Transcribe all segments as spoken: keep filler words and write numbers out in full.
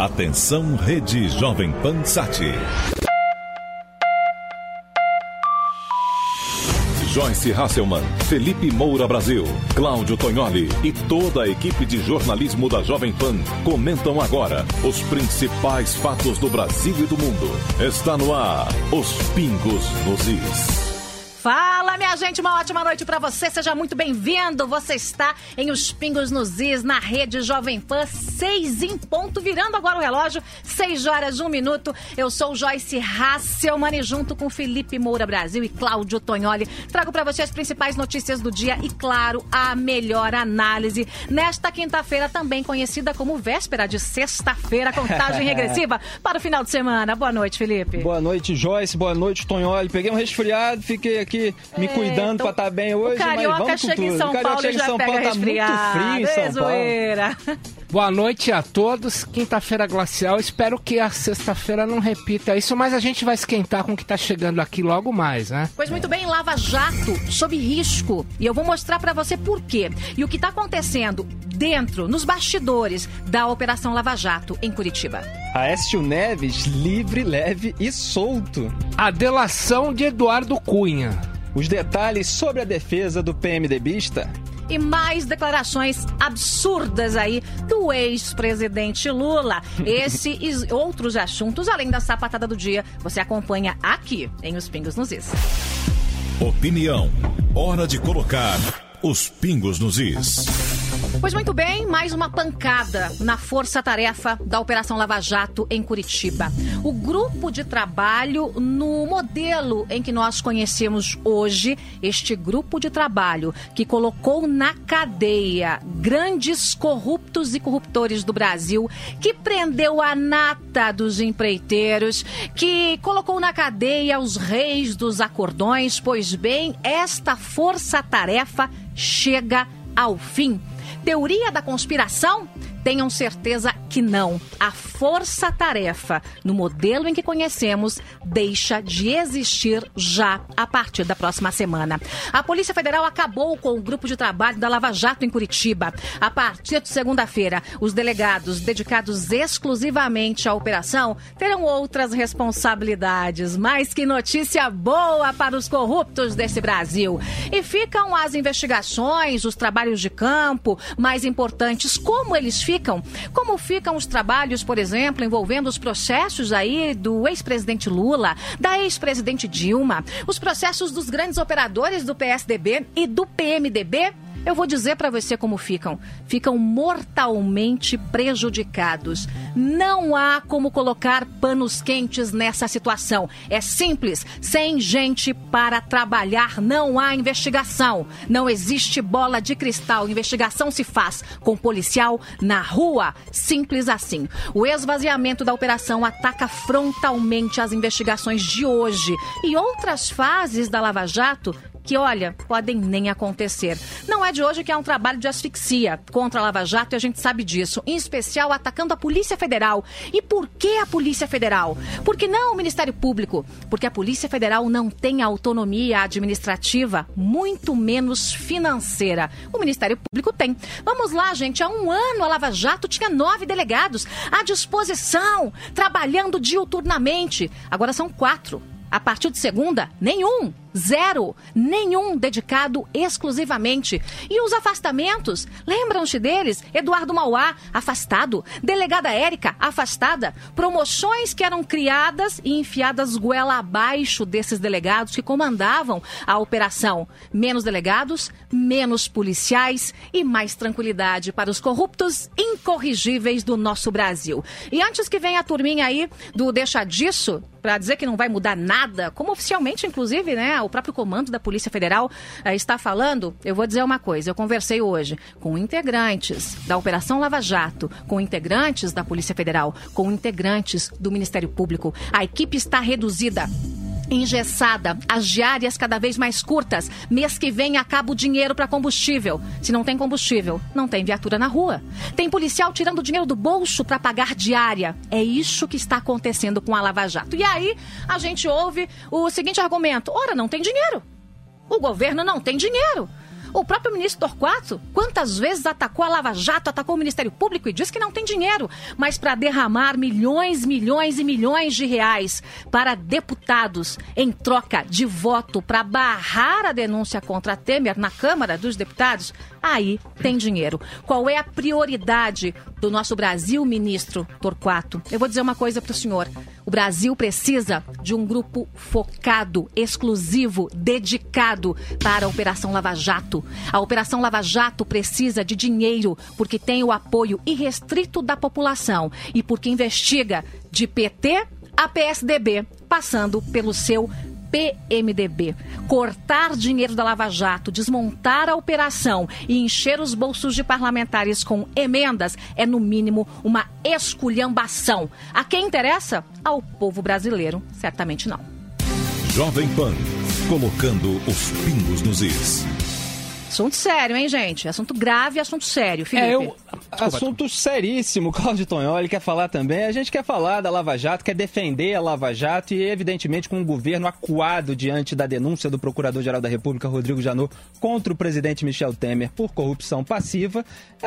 Atenção, Rede Jovem Pan Sat. Joyce Hasselman, Felipe Moura Brasil, Cláudio Tognoli e toda a equipe de jornalismo da Jovem Pan comentam agora os principais fatos do Brasil e do mundo. Está no ar, Os Pingos nos Is. Fala, minha gente, uma ótima noite pra você, seja muito bem-vindo. Você está em Os Pingos nos Is, na Rede Jovem Pan, seis em ponto, virando agora o relógio, seis horas, um minuto. Eu sou Joyce Hasselman e junto com Felipe Moura Brasil e Cláudio Tognoli, trago pra você as principais notícias do dia e, claro, a melhor análise. Nesta quinta-feira, também conhecida como véspera de sexta-feira, contagem regressiva para o final de semana. Boa noite, Felipe. Boa noite, Joyce, boa noite, Tognoli. Peguei um resfriado, fiquei aqui aqui me cuidando é, pra estar tá bem hoje, mas vamos com tudo. Em São o Carioca Paulo chega em São Paulo, tá muito frio em São Paulo. Boa noite a todos, quinta-feira glacial, espero que a sexta-feira não repita isso, mas a gente vai esquentar com o que tá chegando aqui logo mais, né? Pois muito bem, Lava Jato, sob risco, e eu vou mostrar pra você por quê. E o que tá acontecendo dentro, nos bastidores da Operação Lava Jato em Curitiba. Aécio Neves, livre, leve e solto. A delação de Eduardo Cunha. Os detalhes sobre a defesa do PMDBista. E mais declarações absurdas aí do ex-presidente Lula. Esse e outros assuntos, além da sapatada do dia, você acompanha aqui em Os Pingos nos Is. Opinião. Hora de colocar os pingos nos is. Pois muito bem, mais uma pancada na força-tarefa da Operação Lava Jato em Curitiba. O grupo de trabalho no modelo em que nós conhecemos hoje, este grupo de trabalho que colocou na cadeia grandes corruptos e corruptores do Brasil, que prendeu a nata dos empreiteiros, que colocou na cadeia os reis dos acordões. Pois bem, esta força-tarefa chega ao fim. Teoria da conspiração? Tenham certeza que não. A força-tarefa, no modelo em que conhecemos, deixa de existir já a partir da próxima semana. A Polícia Federal acabou com o grupo de trabalho da Lava Jato em Curitiba. A partir de segunda-feira, os delegados dedicados exclusivamente à operação terão outras responsabilidades. Mas que notícia boa para os corruptos desse Brasil. E ficam as investigações, os trabalhos de campo mais importantes. Como eles ficam? Ficam, como ficam os trabalhos, por exemplo, envolvendo os processos aí do ex-presidente Lula, da ex-presidente Dilma, os processos dos grandes operadores do P S D B e do P M D B? Eu vou dizer para você como ficam. Ficam mortalmente prejudicados. Não há como colocar panos quentes nessa situação. É simples. Sem gente para trabalhar, não há investigação. Não existe bola de cristal. Investigação se faz com policial na rua. Simples assim. O esvaziamento da operação ataca frontalmente as investigações de hoje. E outras fases da Lava Jato que, olha, podem nem acontecer. Não é de hoje que há um trabalho de asfixia contra a Lava Jato e a gente sabe disso, em especial atacando a Polícia Federal. E por que a Polícia Federal? Porque não o Ministério Público, porque a Polícia Federal não tem autonomia administrativa, muito menos financeira. O Ministério Público tem. Vamos lá, gente, há um ano a Lava Jato tinha nove delegados à disposição, trabalhando diuturnamente. Agora são quatro. A partir de segunda, nenhum. Zero. Nenhum dedicado exclusivamente. E os afastamentos? Lembram-se deles? Eduardo Mauá, afastado. Delegada Érica, afastada. Promoções que eram criadas e enfiadas goela abaixo desses delegados que comandavam a operação. Menos delegados, menos policiais e mais tranquilidade para os corruptos incorrigíveis do nosso Brasil. E antes que venha a turminha aí do deixa disso, para dizer que não vai mudar nada, como oficialmente, inclusive, né, o próprio comando da Polícia Federal eh, está falando, eu vou dizer uma coisa, eu conversei hoje com integrantes da Operação Lava Jato, com integrantes da Polícia Federal, com integrantes do Ministério Público. A equipe está reduzida, engessada, as diárias cada vez mais curtas. Mês que vem acaba o dinheiro para combustível. Se não tem combustível, não tem viatura na rua. Tem policial tirando dinheiro do bolso para pagar diária. É isso que está acontecendo com a Lava Jato. E aí a gente ouve o seguinte argumento: ora, não tem dinheiro. O governo não tem dinheiro. O próprio ministro Torquato, quantas vezes atacou a Lava Jato, atacou o Ministério Público e disse que não tem dinheiro, mas para derramar milhões, milhões e milhões de reais para deputados em troca de voto para barrar a denúncia contra Temer na Câmara dos Deputados, aí tem dinheiro. Qual é a prioridade do nosso Brasil, ministro Torquato? Eu vou dizer uma coisa para o senhor. O Brasil precisa de um grupo focado, exclusivo, dedicado para a Operação Lava Jato. A Operação Lava Jato precisa de dinheiro porque tem o apoio irrestrito da população e porque investiga de P T a P S D B, passando pelo seu P M D B. Cortar dinheiro da Lava Jato, desmontar a operação e encher os bolsos de parlamentares com emendas é, no mínimo, uma esculhambação. A quem interessa? Ao povo brasileiro, certamente não. Jovem Pan, colocando os pingos nos is. Assunto sério, hein, gente? Assunto grave, assunto sério, Felipe. É, eu... Assunto seríssimo, Cláudio Tonholi quer falar também. A gente quer falar da Lava Jato, quer defender a Lava Jato e, evidentemente, com um governo acuado diante da denúncia do Procurador-Geral da República, Rodrigo Janot, contra o presidente Michel Temer por corrupção passiva.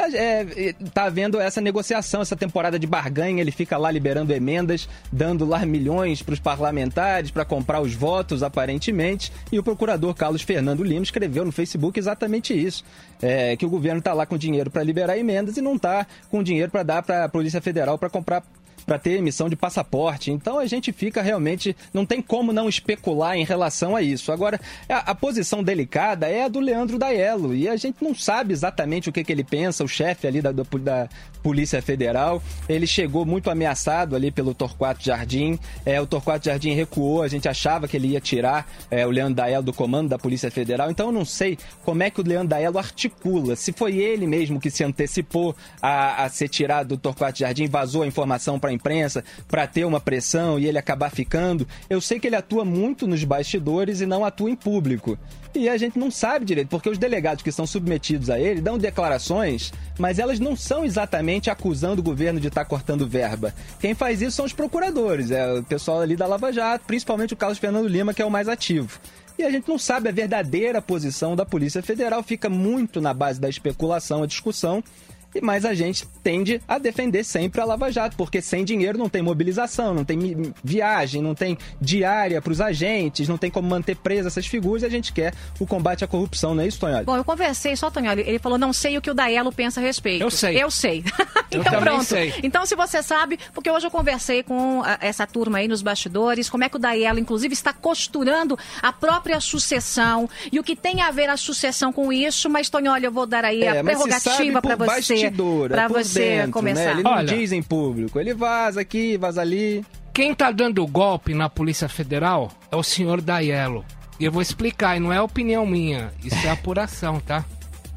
É, é, tá havendo essa negociação, essa temporada de barganha, ele fica lá liberando emendas, dando lá milhões para os parlamentares, para comprar os votos, aparentemente, e o procurador Carlos Fernando Lima escreveu no Facebook exatamente isso, é, que o governo está lá com dinheiro para liberar emendas e não está com dinheiro para dar para a Polícia Federal para comprar, para ter emissão de passaporte. Então a gente fica realmente, não tem como não especular em relação a isso. Agora, a, a posição delicada é a do Leandro Daiello e a gente não sabe exatamente o que, que ele pensa, o chefe ali da, da, da Polícia Federal. Ele chegou muito ameaçado ali pelo Torquato Jardim, é, o Torquato Jardim recuou, a gente achava que ele ia tirar é, o Leandro Daiello do comando da Polícia Federal, então eu não sei como é que o Leandro Daiello articula, se foi ele mesmo que se antecipou a, a ser tirado do Torquato Jardim, vazou a informação para imprensa para ter uma pressão e ele acabar ficando. Eu sei que ele atua muito nos bastidores e não atua em público. E a gente não sabe direito, porque os delegados que são submetidos a ele dão declarações, mas elas não são exatamente acusando o governo de estar cortando verba. Quem faz isso são os procuradores, é o pessoal ali da Lava Jato, principalmente o Carlos Fernando Lima, que é o mais ativo. E a gente não sabe a verdadeira posição da Polícia Federal, fica muito na base da especulação, a discussão. Mas a gente tende a defender sempre a Lava Jato, porque sem dinheiro não tem mobilização, não tem viagem, não tem diária para os agentes, não tem como manter presas essas figuras e a gente quer o combate à corrupção, não é isso, Tonholi? Bom, eu conversei só, Tonholi, ele falou, não sei o que o Daiello pensa a respeito. Eu sei. Eu sei. Eu então também pronto. sei. Então se você sabe, porque hoje eu conversei com a, essa turma aí nos bastidores, como é que o Daiello, inclusive, está costurando a própria sucessão e o que tem a ver a sucessão com isso, mas, Tonholi, eu vou dar aí é, a prerrogativa para você. Para você dentro, começar. Né? Ele não Olha, diz em público, ele vaza aqui, vaza ali. Quem tá dando golpe na Polícia Federal é o senhor Daiello. E eu vou explicar, e não é opinião minha, isso é apuração, tá?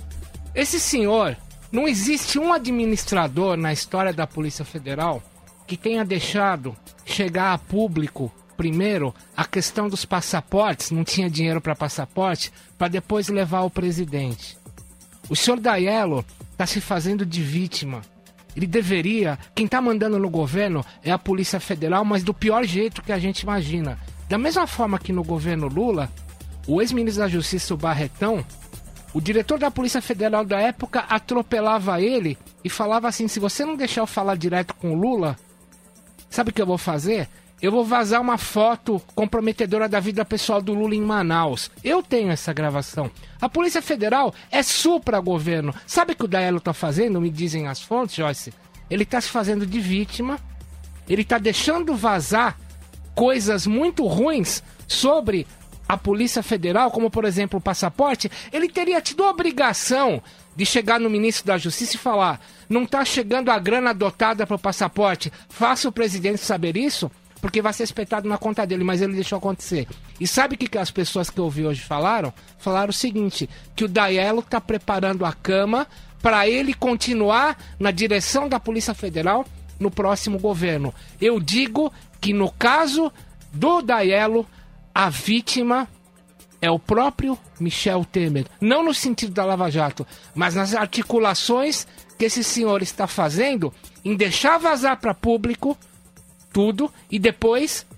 Esse senhor, não existe um administrador na história da Polícia Federal que tenha deixado chegar a público, primeiro, a questão dos passaportes, não tinha dinheiro para passaporte, para depois levar ao presidente. O senhor Daiello está se fazendo de vítima. Ele deveria... Quem está mandando no governo é a Polícia Federal, mas do pior jeito que a gente imagina. Da mesma forma que no governo Lula, o ex-ministro da Justiça, o Barretão, o diretor da Polícia Federal da época atropelava ele e falava assim, se você não deixar eu falar direto com o Lula, sabe o que eu vou fazer? Eu vou vazar uma foto comprometedora da vida pessoal do Lula em Manaus. Eu tenho essa gravação. A Polícia Federal é supra-governo. Sabe o que o Daiello tá fazendo? Me dizem as fontes, Joyce. Ele tá se fazendo de vítima. Ele tá deixando vazar coisas muito ruins sobre a Polícia Federal, como, por exemplo, o passaporte. Ele teria tido a obrigação de chegar no ministro da Justiça e falar, não tá chegando a grana dotada para o passaporte. Faça o presidente saber isso, porque vai ser espetado na conta dele, mas ele deixou acontecer. E sabe o que, que as pessoas que eu ouvi hoje falaram? Falaram o seguinte, que o Daiello está preparando a cama para ele continuar na direção da Polícia Federal no próximo governo. Eu digo que no caso do Daiello, a vítima é o próprio Michel Temer. Não no sentido da Lava Jato, mas nas articulações que esse senhor está fazendo em deixar vazar para público tudo, e depois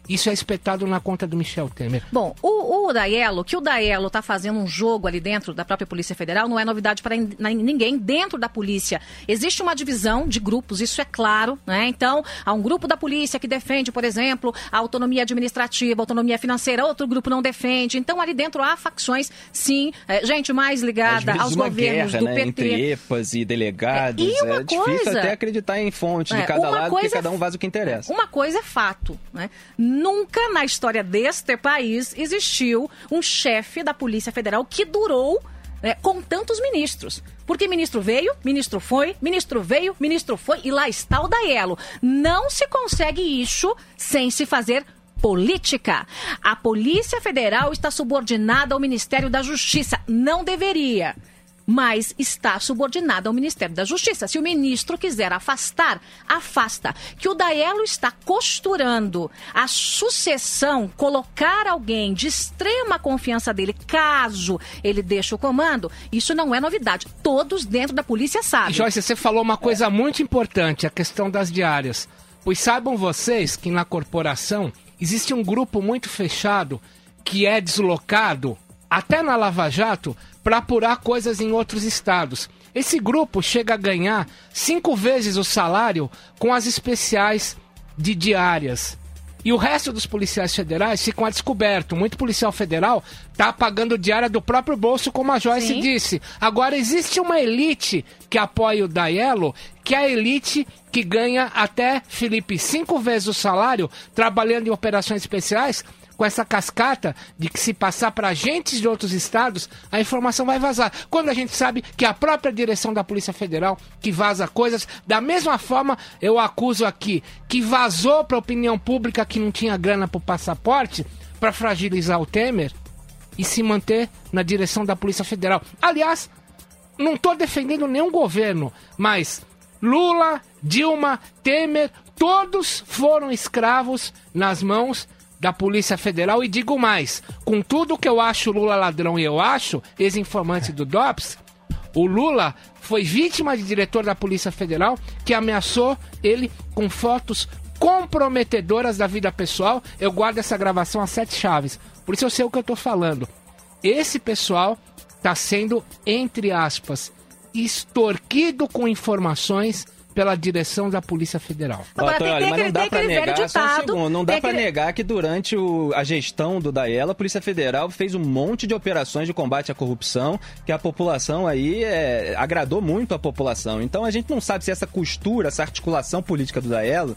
Isso é espetado na conta do Michel Temer. Bom, o, o Daello, que o Daello está fazendo um jogo ali dentro da própria Polícia Federal, não é novidade para ninguém dentro da polícia. Existe uma divisão de grupos, isso é claro, né? Então, há um grupo da polícia que defende, por exemplo, a autonomia administrativa, a autonomia financeira, outro grupo não defende. Então, ali dentro há facções, sim, é, gente mais ligada aos uma governos guerra, do né, P T. Entre epas e delegados. É, e uma é difícil coisa, até acreditar em fontes é, de cada lado, porque coisa, cada um faz o que interessa. Uma coisa é fato, né? Nunca na história deste país existiu um chefe da Polícia Federal que durou é, com tantos ministros. Porque ministro veio, ministro foi, ministro veio, ministro foi, e lá está o Daello. Não se consegue isso sem se fazer política. A Polícia Federal está subordinada ao Ministério da Justiça. Não deveria, mas está subordinada ao Ministério da Justiça. Se o ministro quiser afastar, afasta. Que o Daello está costurando a sucessão, colocar alguém de extrema confiança dele, caso ele deixe o comando, isso não é novidade. Todos dentro da polícia sabem. E Joyce, você falou uma coisa é. muito importante, a questão das diárias. Pois saibam vocês que na corporação existe um grupo muito fechado que é deslocado, até na Lava Jato, para apurar coisas em outros estados. Esse grupo chega a ganhar cinco vezes o salário com as especiais de diárias. E o resto dos policiais federais ficam a descoberto. Muito policial federal está pagando diária do próprio bolso, como a Joyce Sim. disse. Agora, existe uma elite que apoia o Daello, que é a elite que ganha até, Felipe, cinco vezes o salário trabalhando em operações especiais, com essa cascata de que se passar para agentes de outros estados, a informação vai vazar. Quando a gente sabe que a própria direção da Polícia Federal que vaza coisas, da mesma forma, eu acuso aqui, que vazou para a opinião pública que não tinha grana para o passaporte, para fragilizar o Temer e se manter na direção da Polícia Federal. Aliás, não estou defendendo nenhum governo, mas Lula, Dilma, Temer, todos foram escravos nas mãos da Polícia Federal. E digo mais, com tudo que eu acho Lula ladrão e eu acho ex-informante do DOPS, o Lula foi vítima de diretor da Polícia Federal que ameaçou ele com fotos comprometedoras da vida pessoal. Eu guardo essa gravação a sete chaves, por isso eu sei o que eu tô falando. Esse pessoal tá sendo, entre aspas, extorquido com informações pela direção da Polícia Federal. Agora, tem, tem, mas não dá para negar, ditado, só um segundo, não dá para aquele... negar que durante o, a gestão do Daello, a Polícia Federal fez um monte de operações de combate à corrupção, que a população aí é, agradou muito a população. Então a gente não sabe se essa costura, essa articulação política do Daello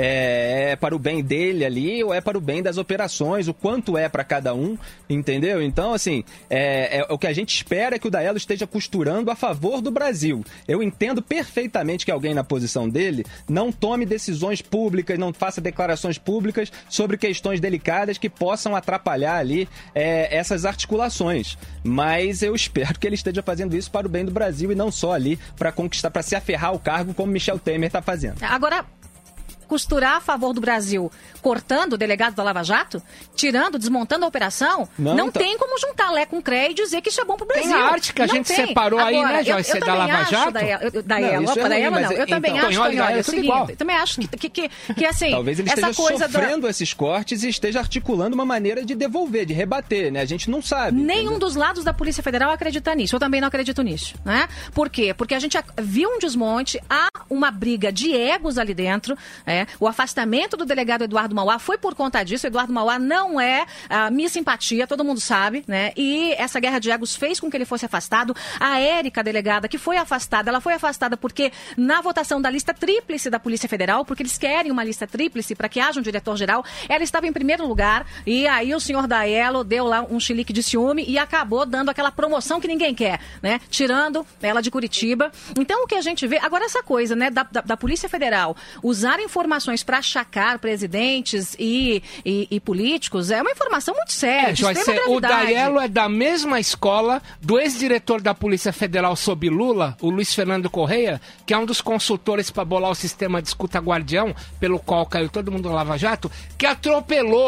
é, é para o bem dele ali ou é para o bem das operações, o quanto é para cada um, entendeu? Então, assim, é, é, o que a gente espera é que o Daello esteja costurando a favor do Brasil. Eu entendo perfeitamente que alguém na posição dele não tome decisões públicas, não faça declarações públicas sobre questões delicadas que possam atrapalhar ali é, essas articulações. Mas eu espero que ele esteja fazendo isso para o bem do Brasil e não só ali para conquistar, para se aferrar ao cargo como Michel Temer está fazendo. Agora, costurar a favor do Brasil, cortando o delegado da Lava Jato, tirando, desmontando a operação, não, não tá... tem como juntar Lé com Cré e dizer que isso é bom pro Brasil. Tem a arte que a não gente tem. separou. Agora, aí, né, Joyce, eu, eu da Lava Jato? Da, eu, da não, ela, é ruim, ela não. Eu então, também acho, Tonholi, é o seguinte, eu também acho que, que, que assim, talvez ele essa esteja coisa sofrendo da... esses cortes e esteja articulando uma maneira de devolver, de rebater, né? A gente não sabe. Nenhum entendeu? dos lados da Polícia Federal acredita nisso. Eu também não acredito nisso, né? Por quê? Porque a gente viu um desmonte, há uma briga de egos ali dentro, é, o afastamento do delegado Eduardo Mauá foi por conta disso. Eduardo Mauá não é a minha simpatia, todo mundo sabe, né? E essa guerra de egos fez com que ele fosse afastado. A Érica, delegada, que foi afastada, ela foi afastada porque na votação da lista tríplice da Polícia Federal, porque eles querem uma lista tríplice para que haja um diretor-geral, ela estava em primeiro lugar e aí o senhor Daello deu lá um chilique de ciúme e acabou dando aquela promoção que ninguém quer, né? Tirando ela de Curitiba. Então o que a gente vê, agora essa coisa, né, da, da, da Polícia Federal usar informações para achacar presidentes e, e, e políticos é uma informação muito séria. É, Joyce, o Daello é da mesma escola do ex-diretor da Polícia Federal sob Lula, o Luiz Fernando Correia, que é um dos consultores para bolar o sistema de escuta guardião, pelo qual caiu todo mundo no Lava Jato, que atropelou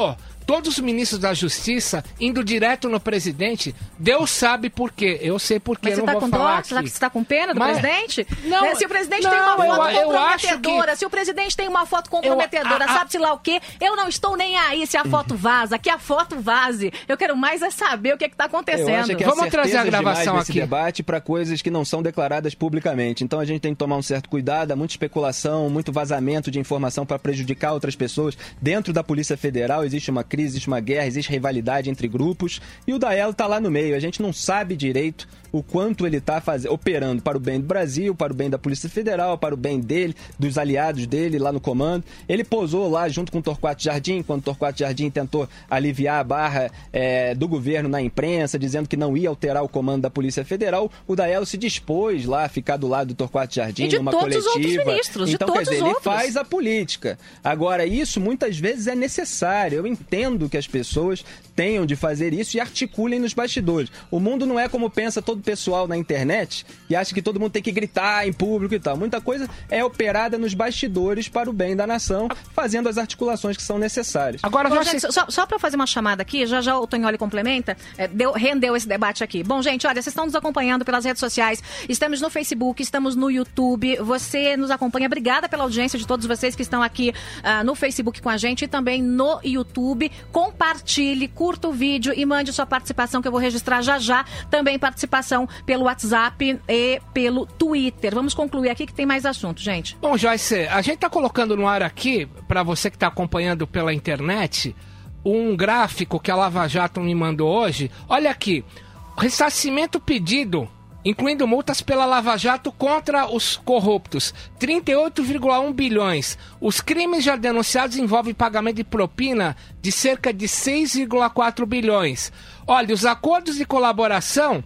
todos os ministros da Justiça indo direto no presidente. Deus sabe por quê. Eu sei por quê, Mas não você tá vou com falar dó? aqui. Será que você tá com pena do Mas- presidente? Não, Né? Se o presidente não, tem uma foto eu- eu acho comprometedora, que- se o presidente tem uma foto comprometedora, Eu- a- a- sabe-se lá o quê? Eu não estou nem aí se a foto vaza, que a foto vaze. Eu quero mais é saber o que que tá acontecendo. Eu acho que Vamos há trazer a certezas gravação demais nesse aqui. debate para coisas que não são declaradas publicamente. Então a gente tem que tomar um certo cuidado, há muita especulação, muito vazamento de informação para prejudicar outras pessoas. Dentro da Polícia Federal existe uma crise, existe uma guerra, existe rivalidade entre grupos e o Daelo está lá no meio. A gente não sabe direito o quanto ele está operando para o bem do Brasil, para o bem da Polícia Federal, para o bem dele, dos aliados dele lá no comando. Ele posou lá junto com o Torquato Jardim, quando o Torquato Jardim tentou aliviar a barra é, do governo na imprensa, dizendo que não ia alterar o comando da Polícia Federal. O Daelo se dispôs lá a ficar do lado do Torquato Jardim E de numa todos os coletiva. outros ministros, de então, todos quer dizer, os ele outros. faz a política. Agora, isso muitas vezes é necessário. Eu entendo que as pessoas tenham de fazer isso e articulem nos bastidores. O mundo não é como pensa todo o pessoal na internet e acha que todo mundo tem que gritar em público e tal. Muita coisa é operada nos bastidores para o bem da nação, fazendo as articulações que são necessárias. Agora, Bom, já gente, se- só, só para fazer uma chamada aqui, já já o Tonholi complementa, é, deu, rendeu esse debate aqui. Bom, gente, olha, vocês estão nos acompanhando pelas redes sociais, estamos no Facebook, estamos no YouTube, você nos acompanha, obrigada pela audiência de todos vocês que estão aqui ah, no Facebook com a gente e também no YouTube. Compartilhe, curta o vídeo e mande sua participação que eu vou registrar já já, também participação pelo WhatsApp e pelo Twitter. Vamos concluir aqui que tem mais assunto, gente. Bom, Joyce, a gente tá colocando no ar aqui, para você que tá acompanhando pela internet, um gráfico que a Lava Jato me mandou hoje. Olha aqui, ressarcimento pedido, incluindo multas pela Lava Jato contra os corruptos, trinta e oito vírgula um bilhões. Os crimes já denunciados envolvem pagamento de propina de cerca de seis vírgula quatro bilhões. Olha, os acordos de colaboração,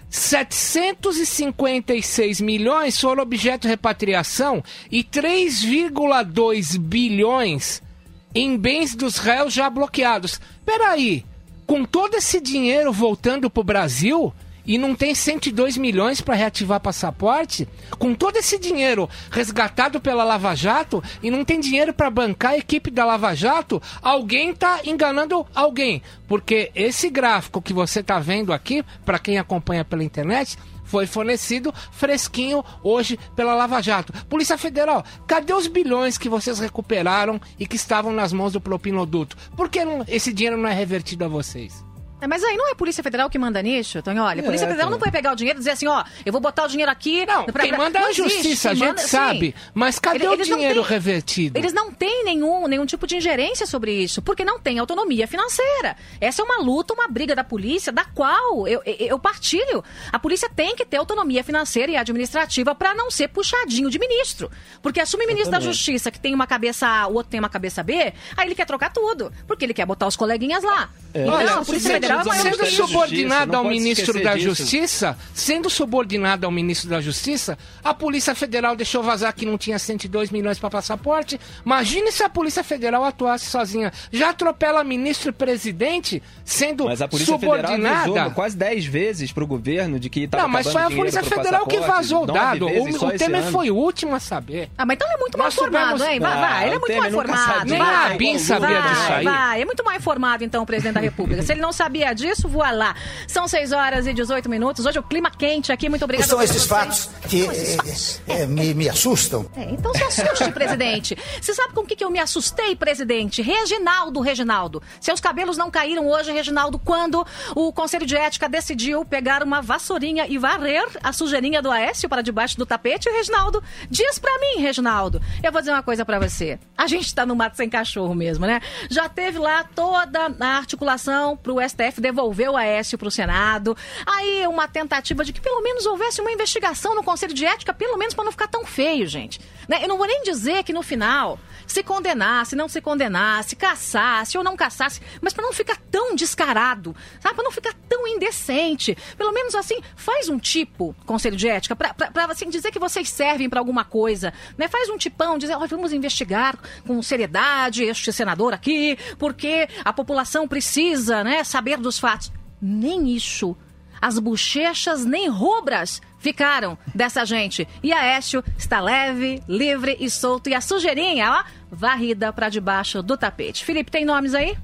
setecentos e cinquenta e seis milhões foram objeto de repatriação e três vírgula dois bilhões em bens dos réus já bloqueados. Peraí, com todo esse dinheiro voltando pro Brasil e não tem cento e dois milhões para reativar passaporte? Com todo esse dinheiro resgatado pela Lava Jato e não tem dinheiro para bancar a equipe da Lava Jato? Alguém tá enganando alguém. Porque esse gráfico que você tá vendo aqui, para quem acompanha pela internet, foi fornecido fresquinho hoje pela Lava Jato. Polícia Federal, cadê os bilhões que vocês recuperaram e que estavam nas mãos do propinoduto? Por que não, esse dinheiro não é revertido a vocês? É, mas aí não é a Polícia Federal que manda nisso, Tonho? Olha, a Polícia É, Federal não Tonho. vai pegar o dinheiro e dizer assim, ó, eu vou botar o dinheiro aqui... Não, pra- quem pra- manda é não a existe, justiça, a quem gente manda- sabe. sim. Mas cadê Ele- o eles não dinheiro têm- revertido? Eles não têm nenhum, nenhum tipo de ingerência sobre isso, porque não tem autonomia financeira. Essa é uma luta, uma briga da polícia, da qual eu, eu, eu partilho. A polícia tem que ter autonomia financeira e administrativa para não ser puxadinho de ministro. Porque assume ministro da Exatamente. Justiça que tem uma cabeça A, o outro tem uma cabeça B, aí ele quer trocar tudo, porque ele quer botar os coleguinhas lá. É. Então, Olha, a Polícia sendo, Federal é maior sendo que isso. subordinado Não ao pode ministro esquecer da disso. Justiça, sendo subordinado ao ministro da Justiça, a Polícia Federal deixou vazar que não tinha cento e dois milhões para passaporte. Imagine se a Polícia Federal atuasse sozinha. Já atropela ministro e presidente, sendo Mas a Polícia Federal subordinada. avisou quase dez vezes pro governo de que estava Não, mas foi a Polícia Federal que vazou o dado. O, o Temer foi o último a saber. Ah, mas então ele é muito mais Nós formado, soubemos- hein? Vai, Ah, vai, ele é o muito Temer mais nunca formado. sabia. Nem a Vai, Abin sabia vai, disso aí. vai. É muito mais formado, então, o presidente da República. Se ele não sabia disso, voa lá. São seis horas e dezoito minutos. Hoje o clima quente aqui. Muito obrigada. São a todos esses vocês. fatos que é, é, me, me assustam. É, então se assuste, presidente. Você sabe com o que, que eu me assustei, presidente? Reginaldo, Reginaldo. Seus cabelos não caíram hoje, Reginaldo, quando o Conselho de Ética decidiu pegar uma vassourinha e varrer a sujeirinha do Aécio para debaixo do tapete. E, Reginaldo, diz pra mim, Reginaldo, eu vou dizer uma coisa pra você. A gente tá no mato sem cachorro mesmo, né? Já teve lá toda a articulação pro S T F devolver o Aécio pro Senado. Aí uma tentativa de que pelo menos houvesse uma investigação no Conselho de Ética, pelo menos pra não ficar tão feio, gente. Né? Eu não vou nem dizer que no final se condenasse, não se condenasse, caçasse ou não caçasse, mas pra não ficar tão descarado, sabe? Pra não ficar tão indecente. Pelo menos assim, faz um tipo, Conselho de Ética, pra, pra, pra assim, dizer que vocês servem pra alguma coisa, né? Faz um tipão, dizer, ó, vamos investigar com seriedade este senador aqui, porque a população precisa, né, saber dos fatos. Nem isso. As bochechas nem rubras ficaram dessa gente. E Aécio está leve, livre e solto. E a sujeirinha, ó, varrida para debaixo do tapete. Felipe, tem nomes aí?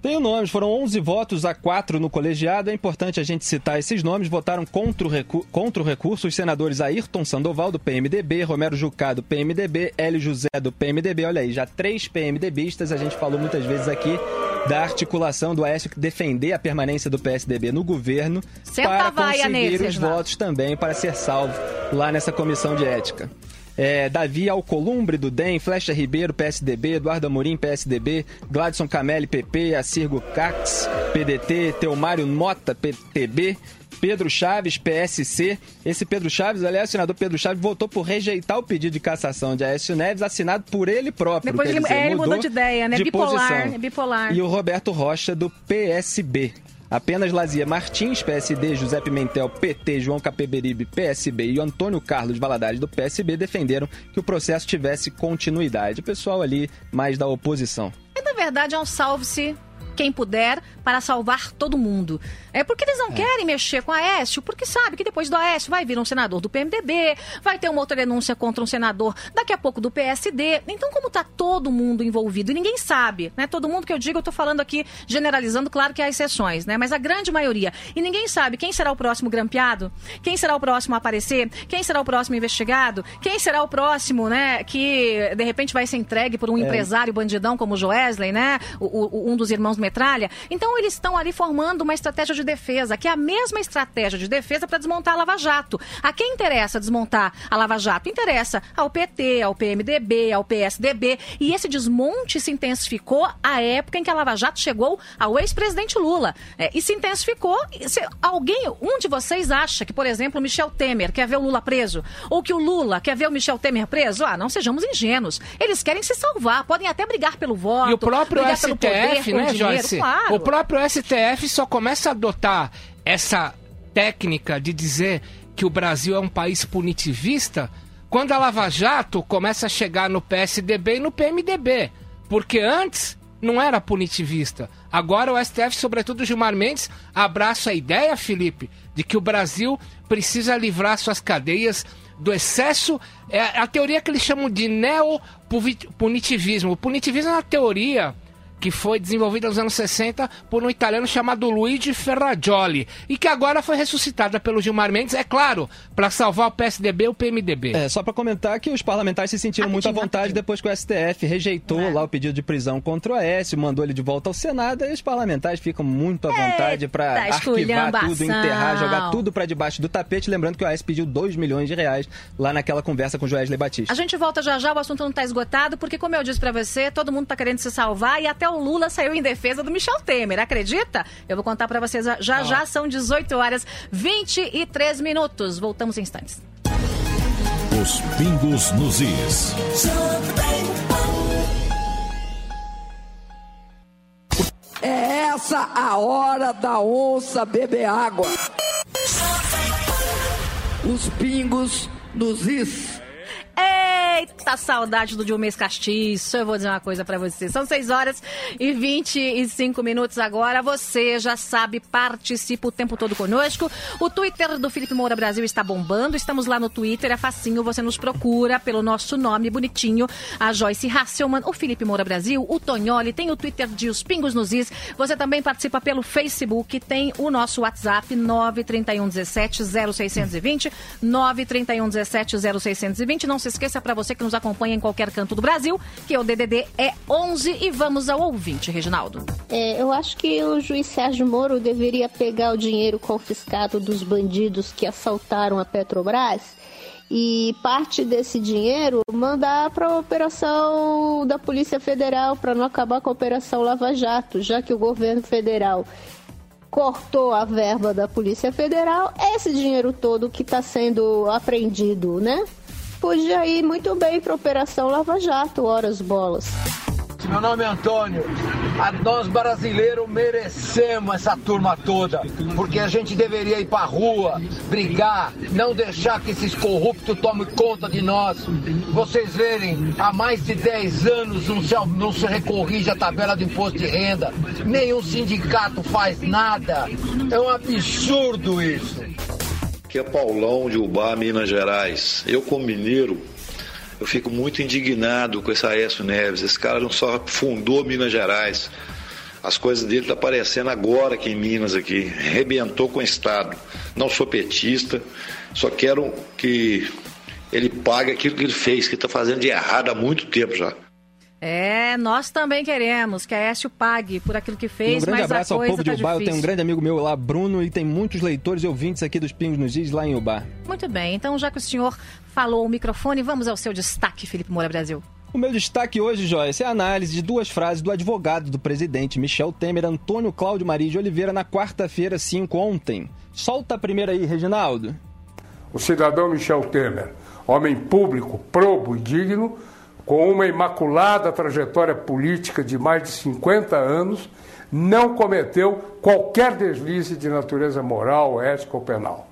Tenho nomes, foram onze votos a quatro no colegiado. É importante a gente citar esses nomes. Votaram contra o, recu- contra o recurso os senadores Ayrton Sandoval, do P M D B, Romero Jucá, do P M D B, Hélio José, do P M D B. Olha aí, já três PMDBistas. A gente falou muitas vezes aqui da articulação do Aécio defender a permanência do P S D B no governo Senta para vaia conseguir nele, os Reginaldo. votos também para ser salvo lá nessa comissão de ética. É, Davi Alcolumbre, do D E M, Flecha Ribeiro, P S D B, Eduardo Amorim, P S D B, Gladson Camelli, P P, Acirgo Cax, P D T, Teomário Mota, P T B, Pedro Chaves, P S C. Esse Pedro Chaves, aliás, o senador Pedro Chaves votou por rejeitar o pedido de cassação de Aécio Neves, assinado por ele próprio. Depois ele, dizer, é, ele mudou mudou de ideia, né? de Bipolar, posição. é bipolar. E o Roberto Rocha, do P S B. Apenas Lazia Martins, P S D, José Pimentel, P T, João Capeberibe, P S B e o Antônio Carlos Valadares, do P S B, defenderam que o processo tivesse continuidade. O pessoal ali mais da oposição. E, na verdade, é um salve-se quem puder para salvar todo mundo. É porque eles não é. querem mexer com Aécio, porque sabe que depois do Aécio vai vir um senador do P M D B, vai ter uma outra denúncia contra um senador daqui a pouco do P S D. Então, como está todo mundo envolvido e ninguém sabe, né? Todo mundo que eu digo, eu estou falando aqui generalizando, claro que há exceções, né? Mas a grande maioria. E ninguém sabe quem será o próximo grampeado, quem será o próximo a aparecer, quem será o próximo investigado, quem será o próximo, né? Que de repente vai ser entregue por um é. empresário bandidão como o Joesley, né? O, o, um dos irmãos Metralha. Então, eles estão ali formando uma estratégia de defesa, que é a mesma estratégia de defesa para desmontar a Lava Jato. A quem interessa desmontar a Lava Jato? Interessa ao P T, ao P M D B, ao P S D B. E esse desmonte se intensificou à época em que a Lava Jato chegou ao ex-presidente Lula. É, e se intensificou. Se alguém, um de vocês acha que, por exemplo, o Michel Temer quer ver o Lula preso? Ou que o Lula quer ver o Michel Temer preso? Ah, não sejamos ingênuos. Eles querem se salvar, podem até brigar pelo voto. E o próprio brigar S T F, pelo poder, né, dinheiro, Joyce? claro. O próprio S T F só começa a adotar essa técnica de dizer que o Brasil é um país punitivista quando a Lava Jato começa a chegar no P S D B e no P M D B. Porque antes não era punitivista. Agora o S T F, sobretudo o Gilmar Mendes, abraça a ideia, Felipe, de que o Brasil precisa livrar suas cadeias do excesso. É a teoria que eles chamam de neopunitivismo. O punitivismo é uma teoria que foi desenvolvida nos anos sessenta por um italiano chamado Luigi Ferrajoli e que agora foi ressuscitada pelo Gilmar Mendes, é claro, para salvar o P S D B e o P M D B. É, só para comentar que os parlamentares se sentiram muito à vontade depois que o S T F rejeitou é. lá o pedido de prisão contra o Aécio, mandou ele de volta ao Senado, e os parlamentares ficam muito à vontade para arquivar tudo, enterrar, jogar tudo para debaixo do tapete, lembrando que o Aécio pediu dois milhões de reais lá naquela conversa com o Joesley Batista. A gente volta já já, o assunto não está esgotado, porque como eu disse para você, todo mundo está querendo se salvar e até o Lula saiu em defesa do Michel Temer, acredita? Eu vou contar para vocês já já, ah. são dezoito horas e vinte e três minutos. Voltamos em instantes. Os pingos nos is. É essa a hora da onça beber água. Os pingos nos is. Eita, saudade do Dilmês Castiço. Eu vou dizer uma coisa pra você. São seis horas e vinte e cinco minutos agora. Você já sabe, participa o tempo todo conosco. O Twitter do Felipe Moura Brasil está bombando. Estamos lá no Twitter, é facinho. Você nos procura pelo nosso nome bonitinho. A Joyce Hasselman, o Felipe Moura Brasil, o Tonholi. Tem o Twitter de Os Pingos nos Is. Você também participa pelo Facebook. Tem o nosso WhatsApp nove três um um sete zero seis dois zero. nove três um um sete zero seis dois zero. Não se esqueça, para você que nos acompanha em qualquer canto do Brasil, que o D D D é onze. E vamos ao ouvinte, Reginaldo. É, eu acho que o juiz Sérgio Moro deveria pegar o dinheiro confiscado dos bandidos que assaltaram a Petrobras e parte desse dinheiro mandar para a operação da Polícia Federal, para não acabar com a Operação Lava Jato, já que o governo federal cortou a verba da Polícia Federal. Esse dinheiro todo que está sendo apreendido, né? Podia ir muito bem para a Operação Lava Jato, horas bolas. Meu nome é Antônio. Nós brasileiros merecemos essa turma toda, porque a gente deveria ir pra rua, brigar, não deixar que esses corruptos tomem conta de nós. Vocês verem, há mais de dez anos não se, não se recorrige a tabela de imposto de renda, nenhum sindicato faz nada. É um absurdo isso. Aqui é Paulão de Ubá, Minas Gerais. Eu, como mineiro, eu fico muito indignado com esse Aécio Neves. Esse cara não só fundou Minas Gerais, As coisas dele estão aparecendo agora aqui em Minas, aqui. Arrebentou com o Estado. Não sou petista, só quero que ele pague aquilo que ele fez, que está fazendo de errado há muito tempo já. É, nós também queremos que a Aécio pague por aquilo que fez, um grande mas abraço a ao coisa povo de tá Ubá. Eu difícil. tenho um grande amigo meu lá, Bruno, e tem muitos leitores e ouvintes aqui dos Pingos nos Is lá em Ubá. Muito bem, então já que o senhor falou o microfone, vamos ao seu destaque, Felipe Moura Brasil. O meu destaque hoje, Joyce, é a análise de duas frases do advogado do presidente Michel Temer, Antônio Cláudio Maria de Oliveira, na quarta-feira, cinco, ontem. Solta a primeira aí, Reginaldo. O cidadão Michel Temer, homem público, probo e digno, com uma imaculada trajetória política de mais de cinquenta anos, não cometeu qualquer deslize de natureza moral, ética ou penal.